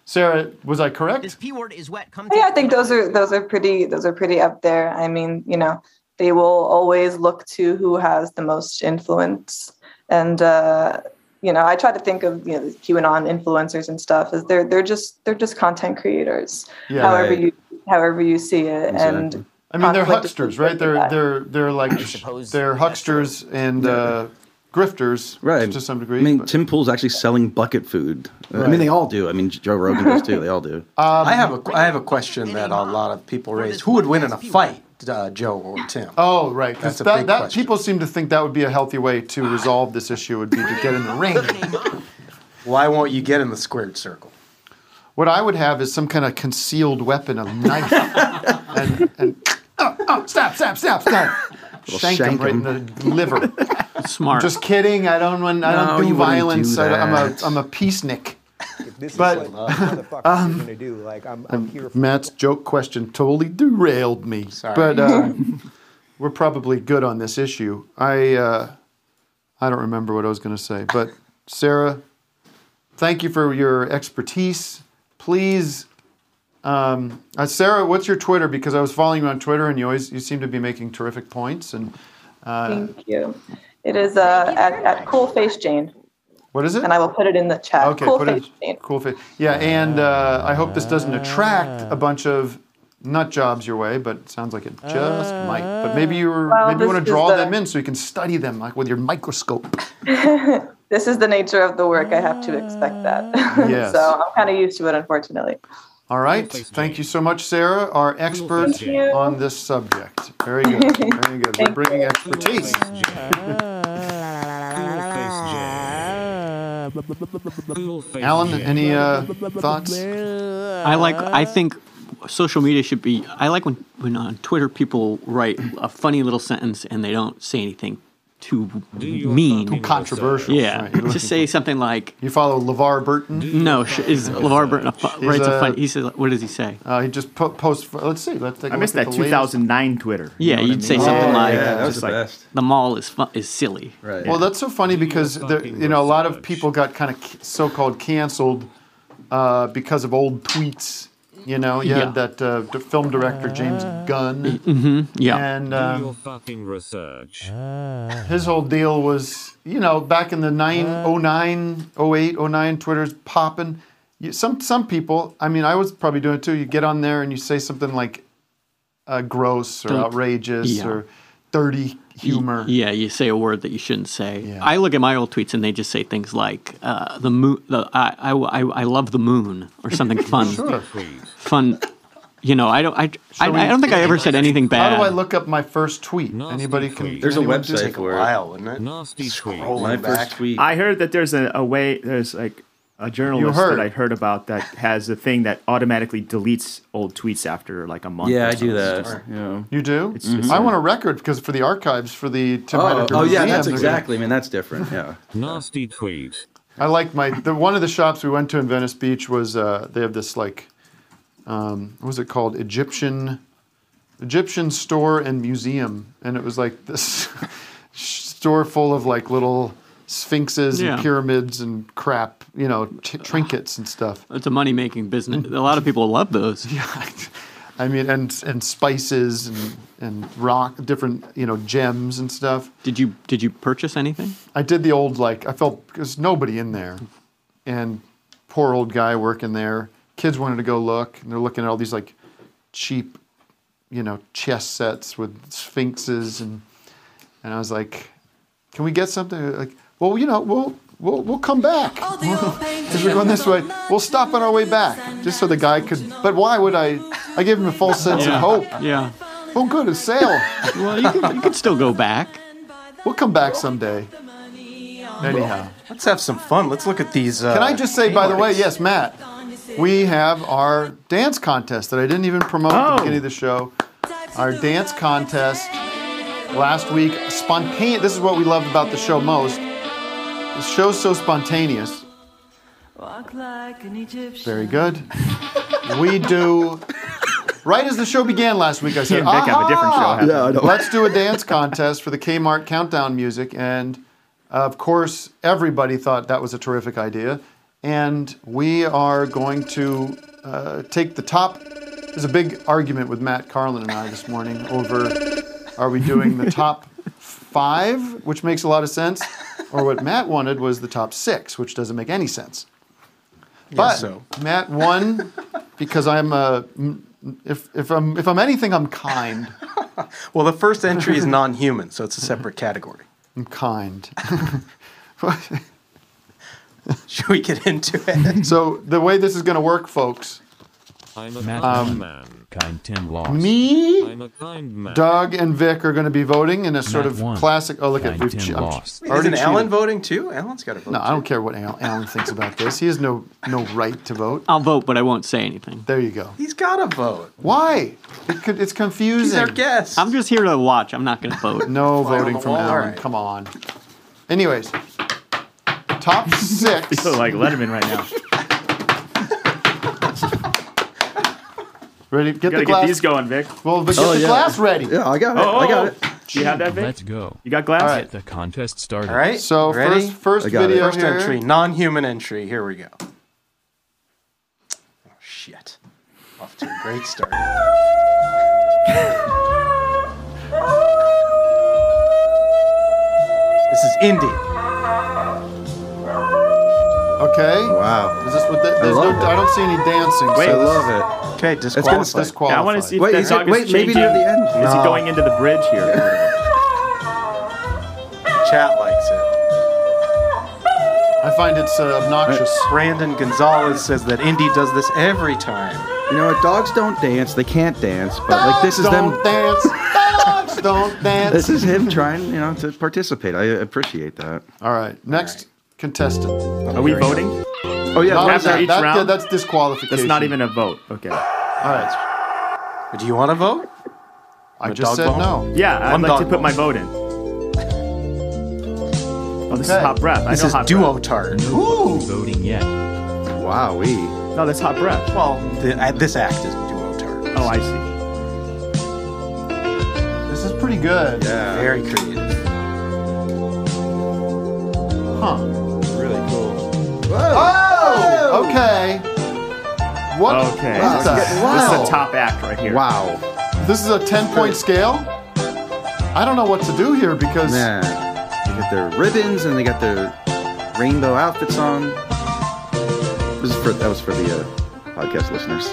Sarah, was I correct? This P word is wet. Come Yeah, I think those are those are pretty those are pretty up there. I mean, you know, they will always look to who has the most influence, and uh, you know, I try to think of you know the QAnon influencers and stuff as they're they're just they're just content creators. Yeah, however right. you however you see it, Exactly. and I mean, they're conflict is hucksters, right? They're that. they're they're like they're hucksters and uh, grifters, Right. to some degree. I mean, but- Tim Pool's actually selling bucket food. I Right. mean, they all do. I mean, Joe Rogan does too. They all do. Um, I have a I have a question that a lot of people raise. Who would win in a fight, uh, Joe or Tim? Oh, right. 'Cause That's a that, big that question. people seem to think that would be a healthy way to resolve this issue. Would be to get in the ring. Why won't you get in the squared circle? What I would have is some kind of concealed weapon, a knife, and, and oh, oh, stop, stop, stop, stop. Little Shank him shank right him. in the liver. Smart. Just kidding. I don't want. I No, don't do you wouldn't violence. do I, I'm a that. I'm a peacenik. This But, is like, what the fuck um, are you gonna do? Like, I'm, I'm here for Matt's joke question totally derailed me. Sorry. But uh, we're probably good on this issue. I uh, I don't remember what I was going to say. But Sarah, thank you for your expertise. Please, um, uh, Sarah, what's your Twitter? Because I was following you on Twitter, and you always you seem to be making terrific points. And uh, Thank you. It is uh, at, at Cool Face Jane. What is it? And I will put it in the chat. Okay, cool put Face it. Jane. Cool face. Yeah, and uh, I hope this doesn't attract a bunch of nut jobs your way, but it sounds like it just might. But maybe you were, Well, maybe you want this to draw is the- them in so you can study them like with your microscope. This is the nature of the work. I have to expect that. Yes. So I'm kind of used to it, unfortunately. All right. Thank you so much, Sarah, our expert Thank you. on this subject. Very good. Very good. We're Thank bringing you. expertise. Alan, any uh, thoughts? I like. I think social media should be. I like when when on Twitter people write a funny little sentence and they don't say anything too mean, Too controversial. Yeah, Right, you're looking just say something like. You follow LeVar Burton? No, sh- is LeVar Burton a fu- He's writes a a- funny? He says, "What does he say?" Uh, he just po- posts. Let's see. Let's take. A I missed look at that the two thousand nine Twitter. Yeah, know what I you'd say mean? something Oh, like, yeah, that was just the like, best. "The mall is fun, is silly." Right. Well, that's so funny because there, you know a lot of people got kind of so-called canceled uh, because of old tweets. You know, you Yeah. had that uh, d- film director James Gunn. Mm-hmm. Yeah. And Do um, your fucking research. his whole deal was, you know, back in the nine, oh nine, oh eight, oh nine, Twitter's popping. You, some some people, I mean, I was probably doing it too. You get on there and you say something like uh, gross or Don't- outrageous yeah. or dirty humor. Yeah, you say a word that you shouldn't say. I look at my old tweets and they just say things like uh, the moon. The, I, I, I, I love the moon or something fun. Sure. Fun. You know, I don't. I, I, Shall we- I don't think I ever said anything bad. How do I look up my first tweet? Anybody can. There's a anyone do website it? for it. While, wouldn't it? Nasty tweet. My first tweet. I heard that there's a, a way. There's like a journalist heard. that I heard about that has a thing that automatically deletes old tweets after like a month. Yeah, or I do so. that. It's just- Yeah. You do? It's just- I want a record because for the archives for the Tim Oh, Heidecker oh yeah, Museum, that's they're exactly. I mean, that's different. Yeah. Nasty tweet. I like my the, one of the shops we went to in Venice Beach was uh, they have this like um, what was it called Egyptian Egyptian store and museum, and it was like this store full of like little sphinxes Yeah. and pyramids and crap, you know, t- trinkets and stuff. It's a money making business. A lot of people love those. Yeah, I mean, and and spices and and rock, different you know gems and stuff. Did you did you purchase anything? I did the old like I felt there's nobody in there, and poor old guy working there. Kids wanted to go look, and they're looking at all these like cheap, you know, chess sets with sphinxes, and and I was like, "Can we get something?" Like, well, you know, we'll we'll we'll come back because we're going this way. We'll stop on our way back, just so the guy could. But why would I? I gave him a false sense Yeah. of hope. Yeah. Oh, good, a sale. Well, you can, you can still go back. We'll come back someday. Anyhow. Let's have some fun. Let's look at these. Uh, Can I just say, by the way, Kmarts. yes, Matt, we have our dance contest that I didn't even promote at the beginning of the show. Our dance contest last week, spontaneous. This is what we loved about the show most. The show's so spontaneous. Very good. We do. Right as the show began last week, I said, Me and Vic have a different show "Aha! happening." Yeah, I know. Let's do a dance contest for the Kmart countdown music." And of course, everybody thought that was a terrific idea. and we are going to uh, take the top. There's a big argument with Matt Carlin and I this morning over are we doing the top five, which makes a lot of sense, or what Matt wanted was the top six, which doesn't make any sense. But so. Matt won because I'm a if if I'm if I'm anything, I'm kind. Well, the first entry is non-human, so it's a separate category. I'm kind. Should we get into it? So the way this is going to work, folks. I'm a Um, kind man. Kind Tim lost. Me, I'm a kind man. Doug, and Vic are going to be voting in a sort Matt of won. classic. Oh, look at Kind we've Tim che- I'm lost. already Isn't Alan cheated. voting too? Alan's got to vote. No, I don't care what Al- Alan thinks about this. He has no no right to vote. I'll vote, but I won't say anything. There you go. He's got to vote. Why? It could, it's confusing. He's our guest. I'm just here to watch. I'm not going to vote. No Fly on voting the from wall, Alan. alright. Come on. Anyways, top six. You feel like Letterman right now. Ready? Get Gotta the get glass. these going, Vic. Well, but get Oh, the yeah. glass ready. Yeah, I got it. Oh, I got oh, it. Do you have that, Vic? Let's go. You got glass? All right. Get the contest started. All right. So ready? first, first I got it. video First here. entry, non-human entry. Here we go. Oh shit! Off to a great start. This is Indy. Okay. Wow. Is this what? The, there's love no. it. I don't see any dancing. Wait, so I this love is it. Okay, gonna disqualified. stay- disqualified. Yeah, I want to see if Wait, that is it- dog is wait, maybe changing. near the end. Is he No. going into the bridge here? Chat likes it. I find it's uh, obnoxious. Brandon Gonzalez says that Indy does this every time. You know what? Dogs don't dance. They can't dance. But like this is don't them. dance. Dogs don't dance. This is him trying, you know, to participate. I appreciate that. All right. Next contestant. Are we voting? Oh yeah, Not what after is that? each that, round? yeah, that's disqualification. That's not even a vote. Okay. All right. Do you want to vote? I A just dog said vote? no. Yeah, I'd One like to dog put my vote. vote in. Oh, this Okay. is hot breath. I This know is hot duo breath. tart. Ooh. Voting yet. Wowee. No, that's hot breath. Well, the, uh, this act is duo tart. Oh, I see. This is pretty good. Yeah. Very creative. Huh. Really cool. Oh! Okay. What? Okay. What This the is- hell? This is a top act right here. Wow. This is a ten-point scale? I don't know what to do here because... Man. They got their ribbons and they got their rainbow outfits on. This is for that was for the uh, podcast listeners.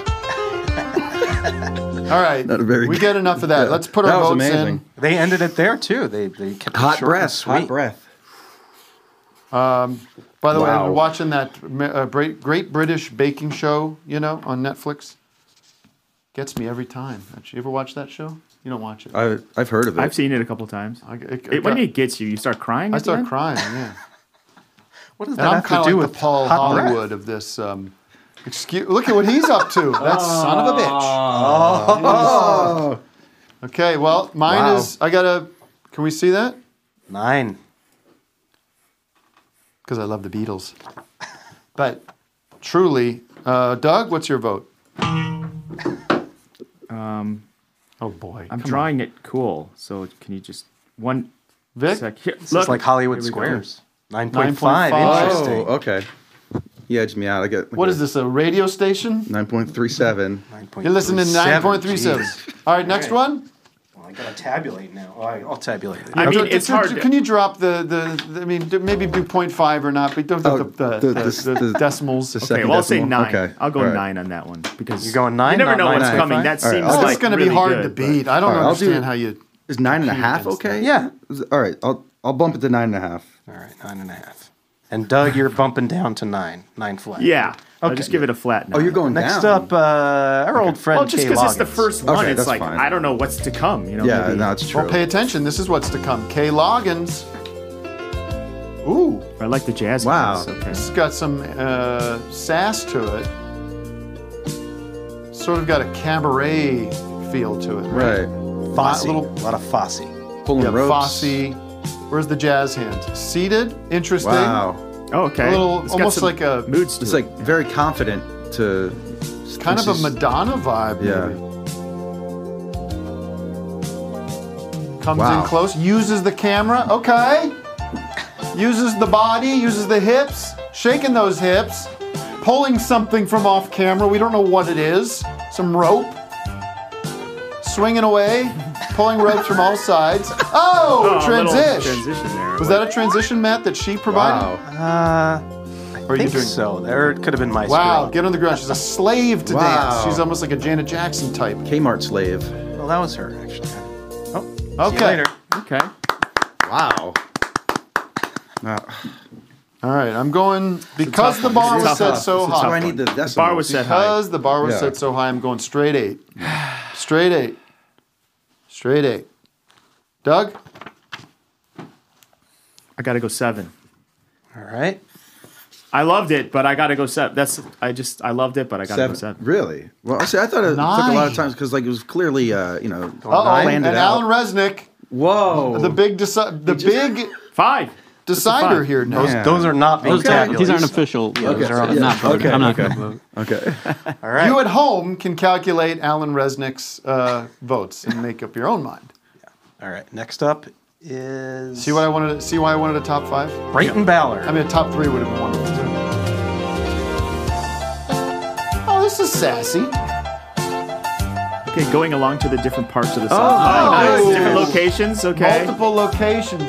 All right. Not a very we good- get enough of that. Yeah. Let's put That our was votes amazing. They ended it there too. They they kept it Hot short and breath. sweet. Hot breath. in. Um, by the way, Wow. I'm watching that uh, Great, Great British Baking Show, you know, on Netflix. Gets me every time. You ever watch that show? You don't watch it. I I've heard of it. I've seen it a couple times. I, it, It, when it gets you, you start crying. I at the start end? crying, yeah. What does And that I'm have kind to of do like with the Paul hot breath? Hollywood of this. Um, excuse, look at what he's up to. That son of a bitch. Oh. Okay, well, mine Wow. is. I gotta. Can we see that? Nine. Because I love the Beatles. But truly, uh, Doug, what's your vote? Um, oh boy, I'm come drawing it cool. So can you just one Vic? sec? Here, This look. is like Hollywood Here we go. Squares. Nine nine point point five. five. Interesting. Oh, okay. You edged me out. I get. What is this? A radio station? Nine point three seven. You're listening to nine point three seven. All right, next All right. one. Well, I gotta tabulate now. All right, I'll tabulate. it. I mean, Don't- it's don't- hard. to- Can you drop the, the, the I mean, do- maybe do point five or not, but don't do Oh, the, the, the- the, the- the the- decimals. the Okay, second well, I'll say decimal? nine. Okay. I'll go All right. nine on that one because You're going nine, You never not know nine what's point coming. five? That All right, seems I'll This like is going to really be hard good, to but- beat. I don't All right, I'll understand do- how you. Is nine and a compete half against okay? Yeah. Is- All right. I'll I'll bump it to nine and a half. All right, nine and a half. And Doug, you're bumping down to nine. Nine flat. Yeah. I'll Okay. just give it a flat. Oh, you're going Next down. up, uh, our old friend Well, just Kay because it's the Loggins. first one, Okay, it's that's like fine. I don't know what's to come. You know. Yeah, maybe. no, it's true. Well, pay attention. This is what's to come. Kay Loggins. Ooh, I like the jazz. Wow. hands, Okay. this has got some uh, sass to it. Sort of got a cabaret feel to it, right? Right. Fosse. A little- A lot of Fosse. Pulling Yeah, ropes. Fosse. Where's the jazz hands? Seated. Interesting. Wow. Oh, okay. A little, It's got almost some like a moods to It's it. like very confident to. kind of a This is- Madonna vibe. Yeah. Maybe. Comes Wow. in close, uses the camera. Okay. Uses the body, uses the hips, shaking those hips. pulling something from off camera. We don't know what it is. Some rope. Swinging away. Pulling ropes from all sides. Oh, Oh, a little transition. transition there. Was that a transition, Matt, that she provided? Uh, Or are you think doing so. There could have been my Wow, screen. get on the ground. She's a slave to Wow. dance. She's almost like a Janet Jackson type. Kmart slave. Well, that was her, actually. Oh, see you Okay. later. Okay. Wow. Uh, All right, I'm going because the bar was set so high. So I need the decimals. bar was set high. Because the bar was Yeah. set so high, I'm going straight eight. Straight eight. Straight eight. Doug? I gotta go seven. All right. I loved it, but I gotta go seven. That's I just I loved it, but I gotta Seven. go seven. Really? Well, see, I thought it took a lot of times because like it was clearly, uh, you know, Uh-oh, planned and it out. Alan Resnick, Whoa. the big deci- the big Five. decider five. here now. Those, Yeah. those are not being Those, tabulated. these aren't official. Yeah, those votes. are I'm on- not voting. Okay, I'm not okay. going to vote. Okay. All right. You at home can calculate Alan Resnick's uh, votes and make up your own mind. All right. Next up is See what I wanted? See why I wanted a top five? Brayton Ballard. I mean, a top three would have been wonderful too. Oh, this is sassy. Okay, going along to the different parts of the Oh, song. nice. Different locations. Okay. Multiple locations.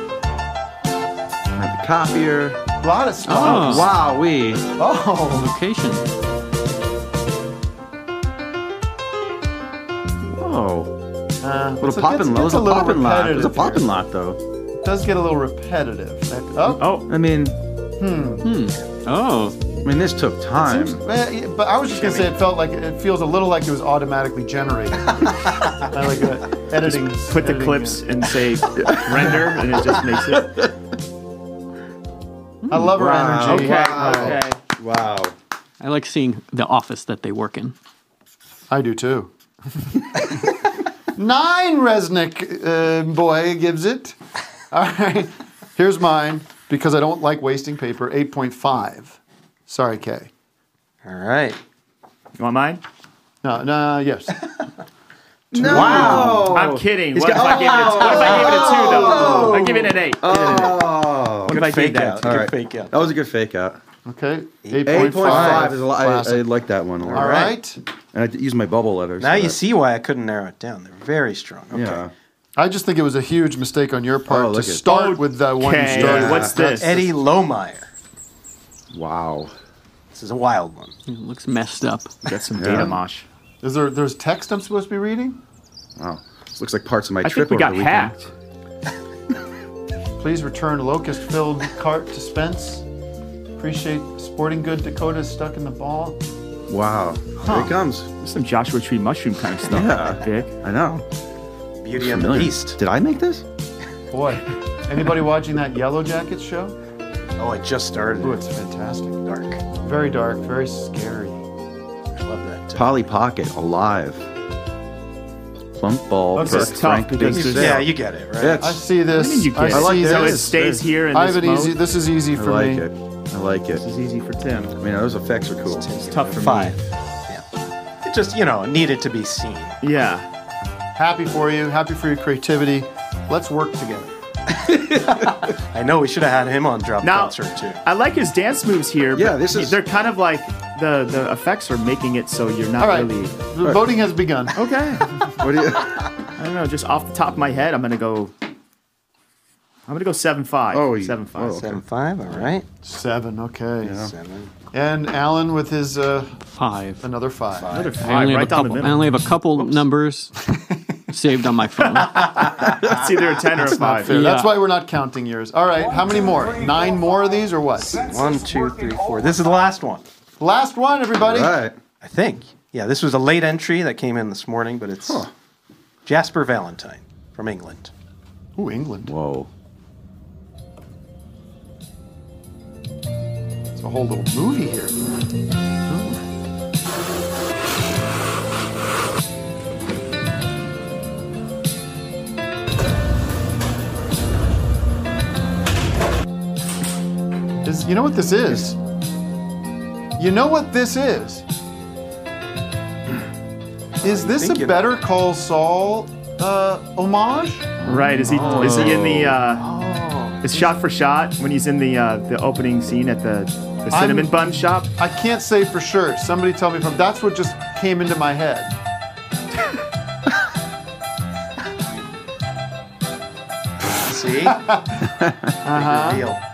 At the copier. A lot of Oh, spots. Wow, we. Oh. Location. Whoa. Uh, What it's a poppin' gets- lot. It was gets a little poppin' lot. It was a repetitive here. poppin' lot, though. It does get a little repetitive. Oh, Oh, I mean, hmm. Hmm. Oh. I mean, this took time. Seems, eh, yeah, but I was just gonna say it felt like it feels a little like it was automatically generated. I like uh, editing. put the editing clips it. and say render, and it just makes it. I love her Wow. energy. Okay. Wow. Okay. Wow. I like seeing the office that they work in. I do too. Nine Resnick uh, boy gives it. All right, here's mine because I don't like wasting paper. eight point five. Sorry, Kay. All right. You want mine? No, no, yes. No. Wow. I'm kidding. What if, got- I gave it a, what if I gave it a two, though? I'm giving it an eight. Oh. What if I gave fake that? out. a two? All Good right. fake out. That was a good fake out. Okay, eight eight point five is a lot. I, I Classic. like that one a lot. All right. And I use my bubble letters. Now for you that. see why I couldn't narrow it down. They're very strong. Okay. Yeah. I just think it was a huge mistake on your part Oh, to look at- start with the one you Okay, started. what's with. this? Eddie Lohmeyer. Wow. This is a wild one. It looks messed up. Got some Yeah. data mosh. Is there there's text I'm supposed to be reading? Wow. This looks like parts of my I trip think we over got the weekend. hacked. Please return locust-filled cart to Spence. Appreciate sporting good Dakota stuck in the ball. Wow. Huh. Here it comes. There's some Joshua Tree mushroom kind of stuff. Yeah. Vic. I know. Beauty and the Familiar. Beast. Did I make this? Boy, anybody watching that Yellow Jackets show? Oh, it just started. Ooh, it's fantastic. Dark. Very dark, very scary. I love that. too. Polly Pocket, alive. Plump ball, Okay. Perk, This is tough Frank, because Big there's- Sale. Yeah, you get it, right? Yeah, I it's- see this. What do you mean you get I it? I like see this. So it this. stays here in I this have an easy. mode. This is easy I for like me. it. I like it. This is easy for Tim. I mean, those effects are cool. It's tough for Five. me. Yeah. It just, you know, needed to be seen. Yeah. Happy for you. Happy for your creativity. Let's work together. I know we should have had him on Drop Now- Concert too. I like his dance moves here. Yeah, but this is- They're kind of like the the effects are making it so you're not All right. really. The voting has begun. Okay. What do you? I don't know. Just off the top of my head, I'm gonna go. I'm gonna go seven five. Oh, you- seven five. oh. Seven five. All right. Seven. Okay. Seven. And Alan with his uh, Five. another five. Another I five, only, have right a down the couple, I middle. only have a couple numbers saved on my phone. It's either a ten or a That's not five. fair. Yeah. That's why we're not counting yours. All right. How many more? Nine more of these or what? One, two, three, four. This is the last one. Last one, everybody. All right. I think. Yeah, this was a late entry that came in this morning, but it's Huh. Jasper Valentine from England. Ooh, England. Whoa. It's a whole little movie here. Is, you know what this is? You know what this is? Is this a think you know. Better Call Saul uh, homage? Right? Is he? Is he in the? Uh, Oh. It's shot for shot when he's in the uh, the opening scene at the The cinnamon bun shop? I can't say for sure. Somebody tell me from. That's what just came into my head. See? Uh-huh. Big deal.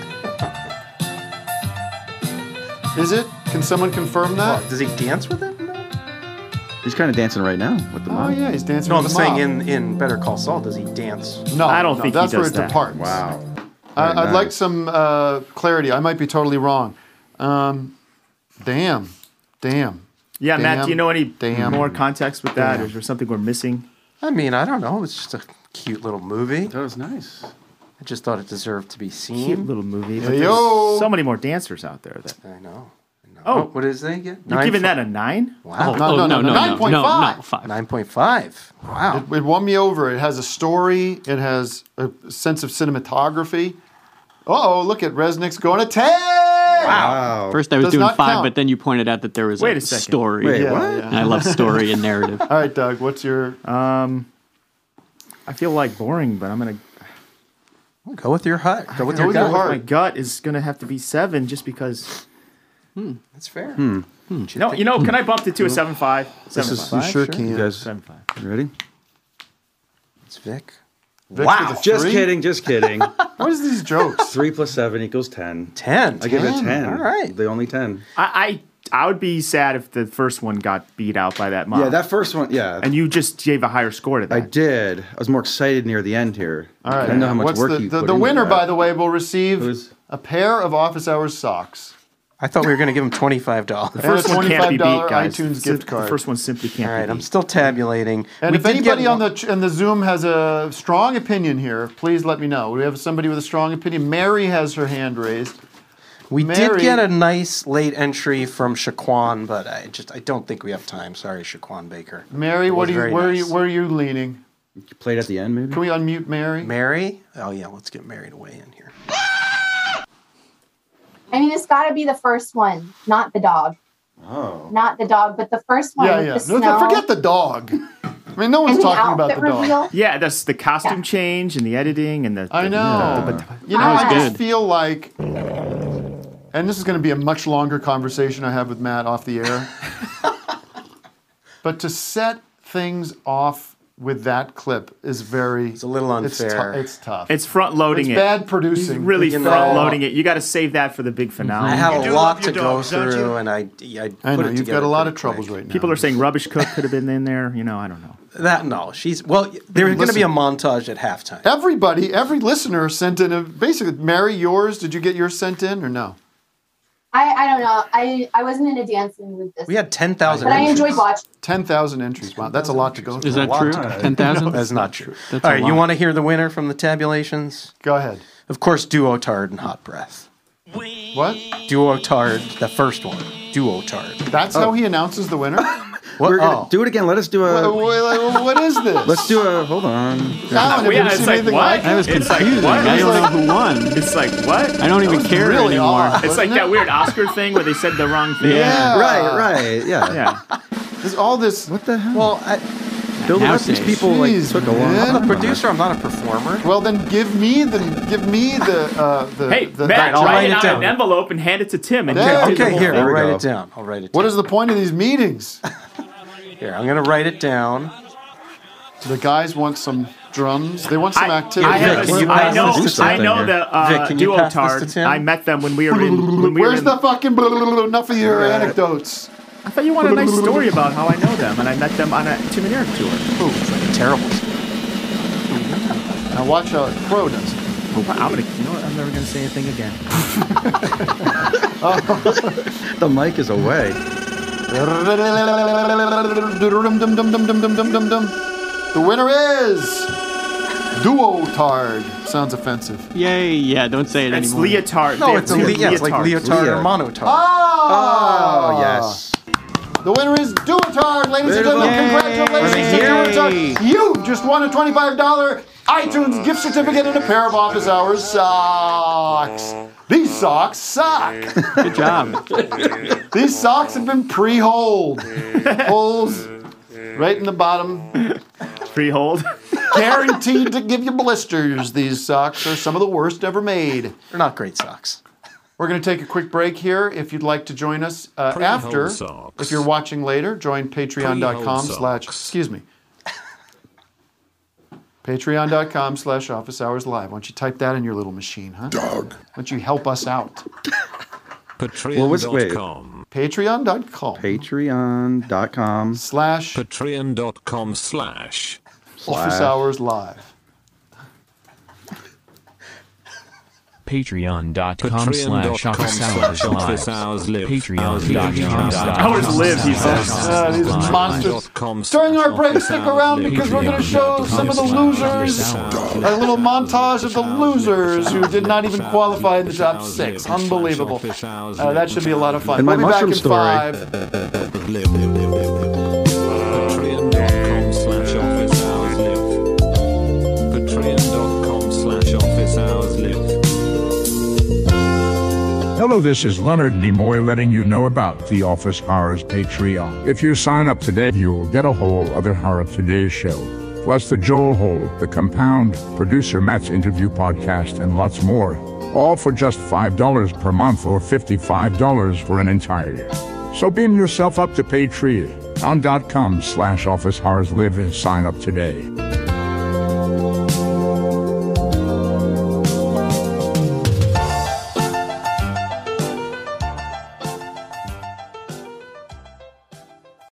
Is it? Can someone confirm that? Well, does he dance with it? He's kind of dancing right now with the Oh mom. yeah, he's dancing No, I'm with the saying mom. in, in Better Call Saul, does he dance? No, I don't no, think he that's where does it that. departs. Wow. I, Very I'd nice. like some uh, clarity. I might be totally wrong. Um, damn, damn. Yeah, Matt, Damn. do you know any Damn. more context with that? Damn. Or is there something we're missing? I mean, I don't know. It's just a cute little movie. That was nice. I just thought it deserved to be seen. Cute little movie. But Hey, there's yo. so many more dancers out there. That I know. I know. Oh. what did they get? You're giving that a nine? Wow. No, no, no, no, nine point five. five. nine point five. Wow. It, it won me over. It has a story. It has a sense of cinematography. Uh oh, look at Resnick's going to ten. Wow. First I was Does doing not five, count. but then you pointed out that there was Wait a, a second. story. Wait, Yeah, what? yeah. And I love story and narrative. All right, Doug, what's your. Um, I feel like boring, but I'm going to Go with your heart. Go with Go your with your gut. heart. My gut is going to have to be seven just because. That's fair. Hmm. No, you know, can I bump it to a seven five? This Seven is five. You sure You can. guys Seven five. you ready? It's Vic. Vic Wow. with a Just three? kidding, just kidding. What is these jokes? Three plus seven equals ten. ten. I give it a ten. ten. All right. The only ten. I, I I would be sad if the first one got beat out by that mom. Yeah, that first one, yeah. And you just gave a higher score to that. I did. I was more excited near the end here. All right. I know how much What's work the, you the, put the into winner, that. by the way, will receive Who's- a pair of office hours socks. I thought we were going to give him twenty-five dollars. The first And a one can't be beat, twenty-five dollar guys. iTunes Sim- gift card. The first one simply can't All right, be I'm beat. still tabulating. And We if did anybody get on one- the ch- in the Zoom has a strong opinion here, please let me know. We have somebody with a strong opinion. Mary has her hand raised. We Mary- did get a nice late entry from Shaquan, but I just I don't think we have time. Sorry, Shaquan Baker. Mary, It what was are you? very Where are nice. you? Where are you leaning? You played at the end, maybe? Can we unmute Mary? Mary? Oh yeah, let's get Mary to weigh in here. I mean, it's got to be the first one, not the dog. Oh. Not the dog, but the first one Yeah, with yeah. the No, snow. forget the dog. I mean, no one's and the talking about the outfit dog. reveal. Yeah, that's the costume change and the editing and the. I the- know. the- the- You know, That I was just feel like, and this is going to be a much longer conversation I have with Matt off the air. But to set things off with that clip is very. It's a little It's, unfair. tou- it's tough. It's front loading It's it. bad producing. He's really You know. front loading it. You got to save that for the big finale. I had You a do lot love to your go dogs, don't through, you? and I, I put I know it you've together got a lot pretty of troubles quick. right now. People are saying Rubbish Cook could have been in there. You know, I don't know. That no, she's well. There's going to be a Listen. montage at halftime. Everybody, every listener sent in a basically. Mary, yours? Did you get yours sent in or no? I, I don't know. I, I wasn't into dancing with this. We had ten thousand. But I enjoyed watching. Ten thousand entries. Wow, that's a lot to go through. Is that true? ten thousand? That's not true. That's All a right, you lot. want to hear the winner from the tabulations? Go ahead. Of course, Duotard and Hot Breath. What? Duotard, the first one. Duotard. That's how he announces the winner. What? We're gonna Oh. do it again. Let us do a. What, what- what is this? Let's do a. Hold on. Alan, have you ever it's seen like anything what? like I was it? It's like confused. what? I It's don't like- know who won. It's like what? I don't even care really anymore. odd. It's like wasn't that it? weird Oscar thing where they said the wrong thing. Yeah. Right, right. Yeah. Yeah. There's all this. What the hell? Well, I, Building Now up these say- people like Jeez, took a long man. time. I'm a producer. I'm not a performer. Well, then give me the give me the uh, the. Hey, the, Matt, I'll write write it it on down. an envelope and hand it to Tim. And There Tim you did the Okay, whole here, thing. I'll we write go. it down. I'll write it What down. is the point of these meetings? Here, I'm going to write it down. The guys want some drums. They want some I, activity. I, have, Can you I pass know, this to I something know here? the uh, Vic, can you pass this to Duotard. Tim? I met them when we were in. When we were Where's in, the fucking blah, blah, blah, enough of your anecdotes? I thought you wanted a nice story about how I know them, and I met them on a Tim and Eric tour. Ooh, it's like a terrible. Now watch how Crow does it. I'm gonna, you know what? I'm never gonna say anything again. The mic is away. The winner is Duotard. Sounds offensive. Yay, yeah, don't say it It's anymore. leotard. No, They- it's a le- yeah, it's like leotard or monotard. Oh, Oh, yes. The winner is Duotard, ladies and There's gentlemen. the- Congratulations Yay. to Duotard. You just won a twenty-five dollars iTunes gift certificate and a pair of office hours socks. These socks suck. Good job. These socks have been pre-holed. Holes right in the bottom. Pre-hold. Guaranteed to give you blisters. These socks are some of the worst ever made. They're not great socks. We're going to take a quick break here. If you'd like to join us uh, Pre-hole after, socks. if you're watching later, join patreon.com Pre-hole slash, excuse me, patreon.com slash office hours live. Why don't you type that in your little machine, huh? Dog. Why don't you help us out? Well, what's- wait. Patreon.com. Patreon.com. Patreon.com slash Patreon.com slash office hours live. Patreon.com Patreon.com slash office hours live. office hours live. Patreon.com slash Hours live, he says. Uh, these monsters. During our break, stick around because we're going to show some of the losers. A little montage of the losers who did not even qualify in the top six. Unbelievable. Uh, that should be a lot of fun. And my We'll be back mushroom in story. five. Patreon.com slash office hours live. Patreon.com slash office hours live. Hello, this is Leonard Nimoy letting you know about the Office Hours Patreon. If you sign up today, you'll get a whole other Horror Today show, plus the Joel Hole, the Compound, Producer Matt's interview podcast, and lots more. All for just five dollars per month or fifty-five dollars for an entire year. So beam yourself up to Patreon.com slash Office Hours Live and sign up today.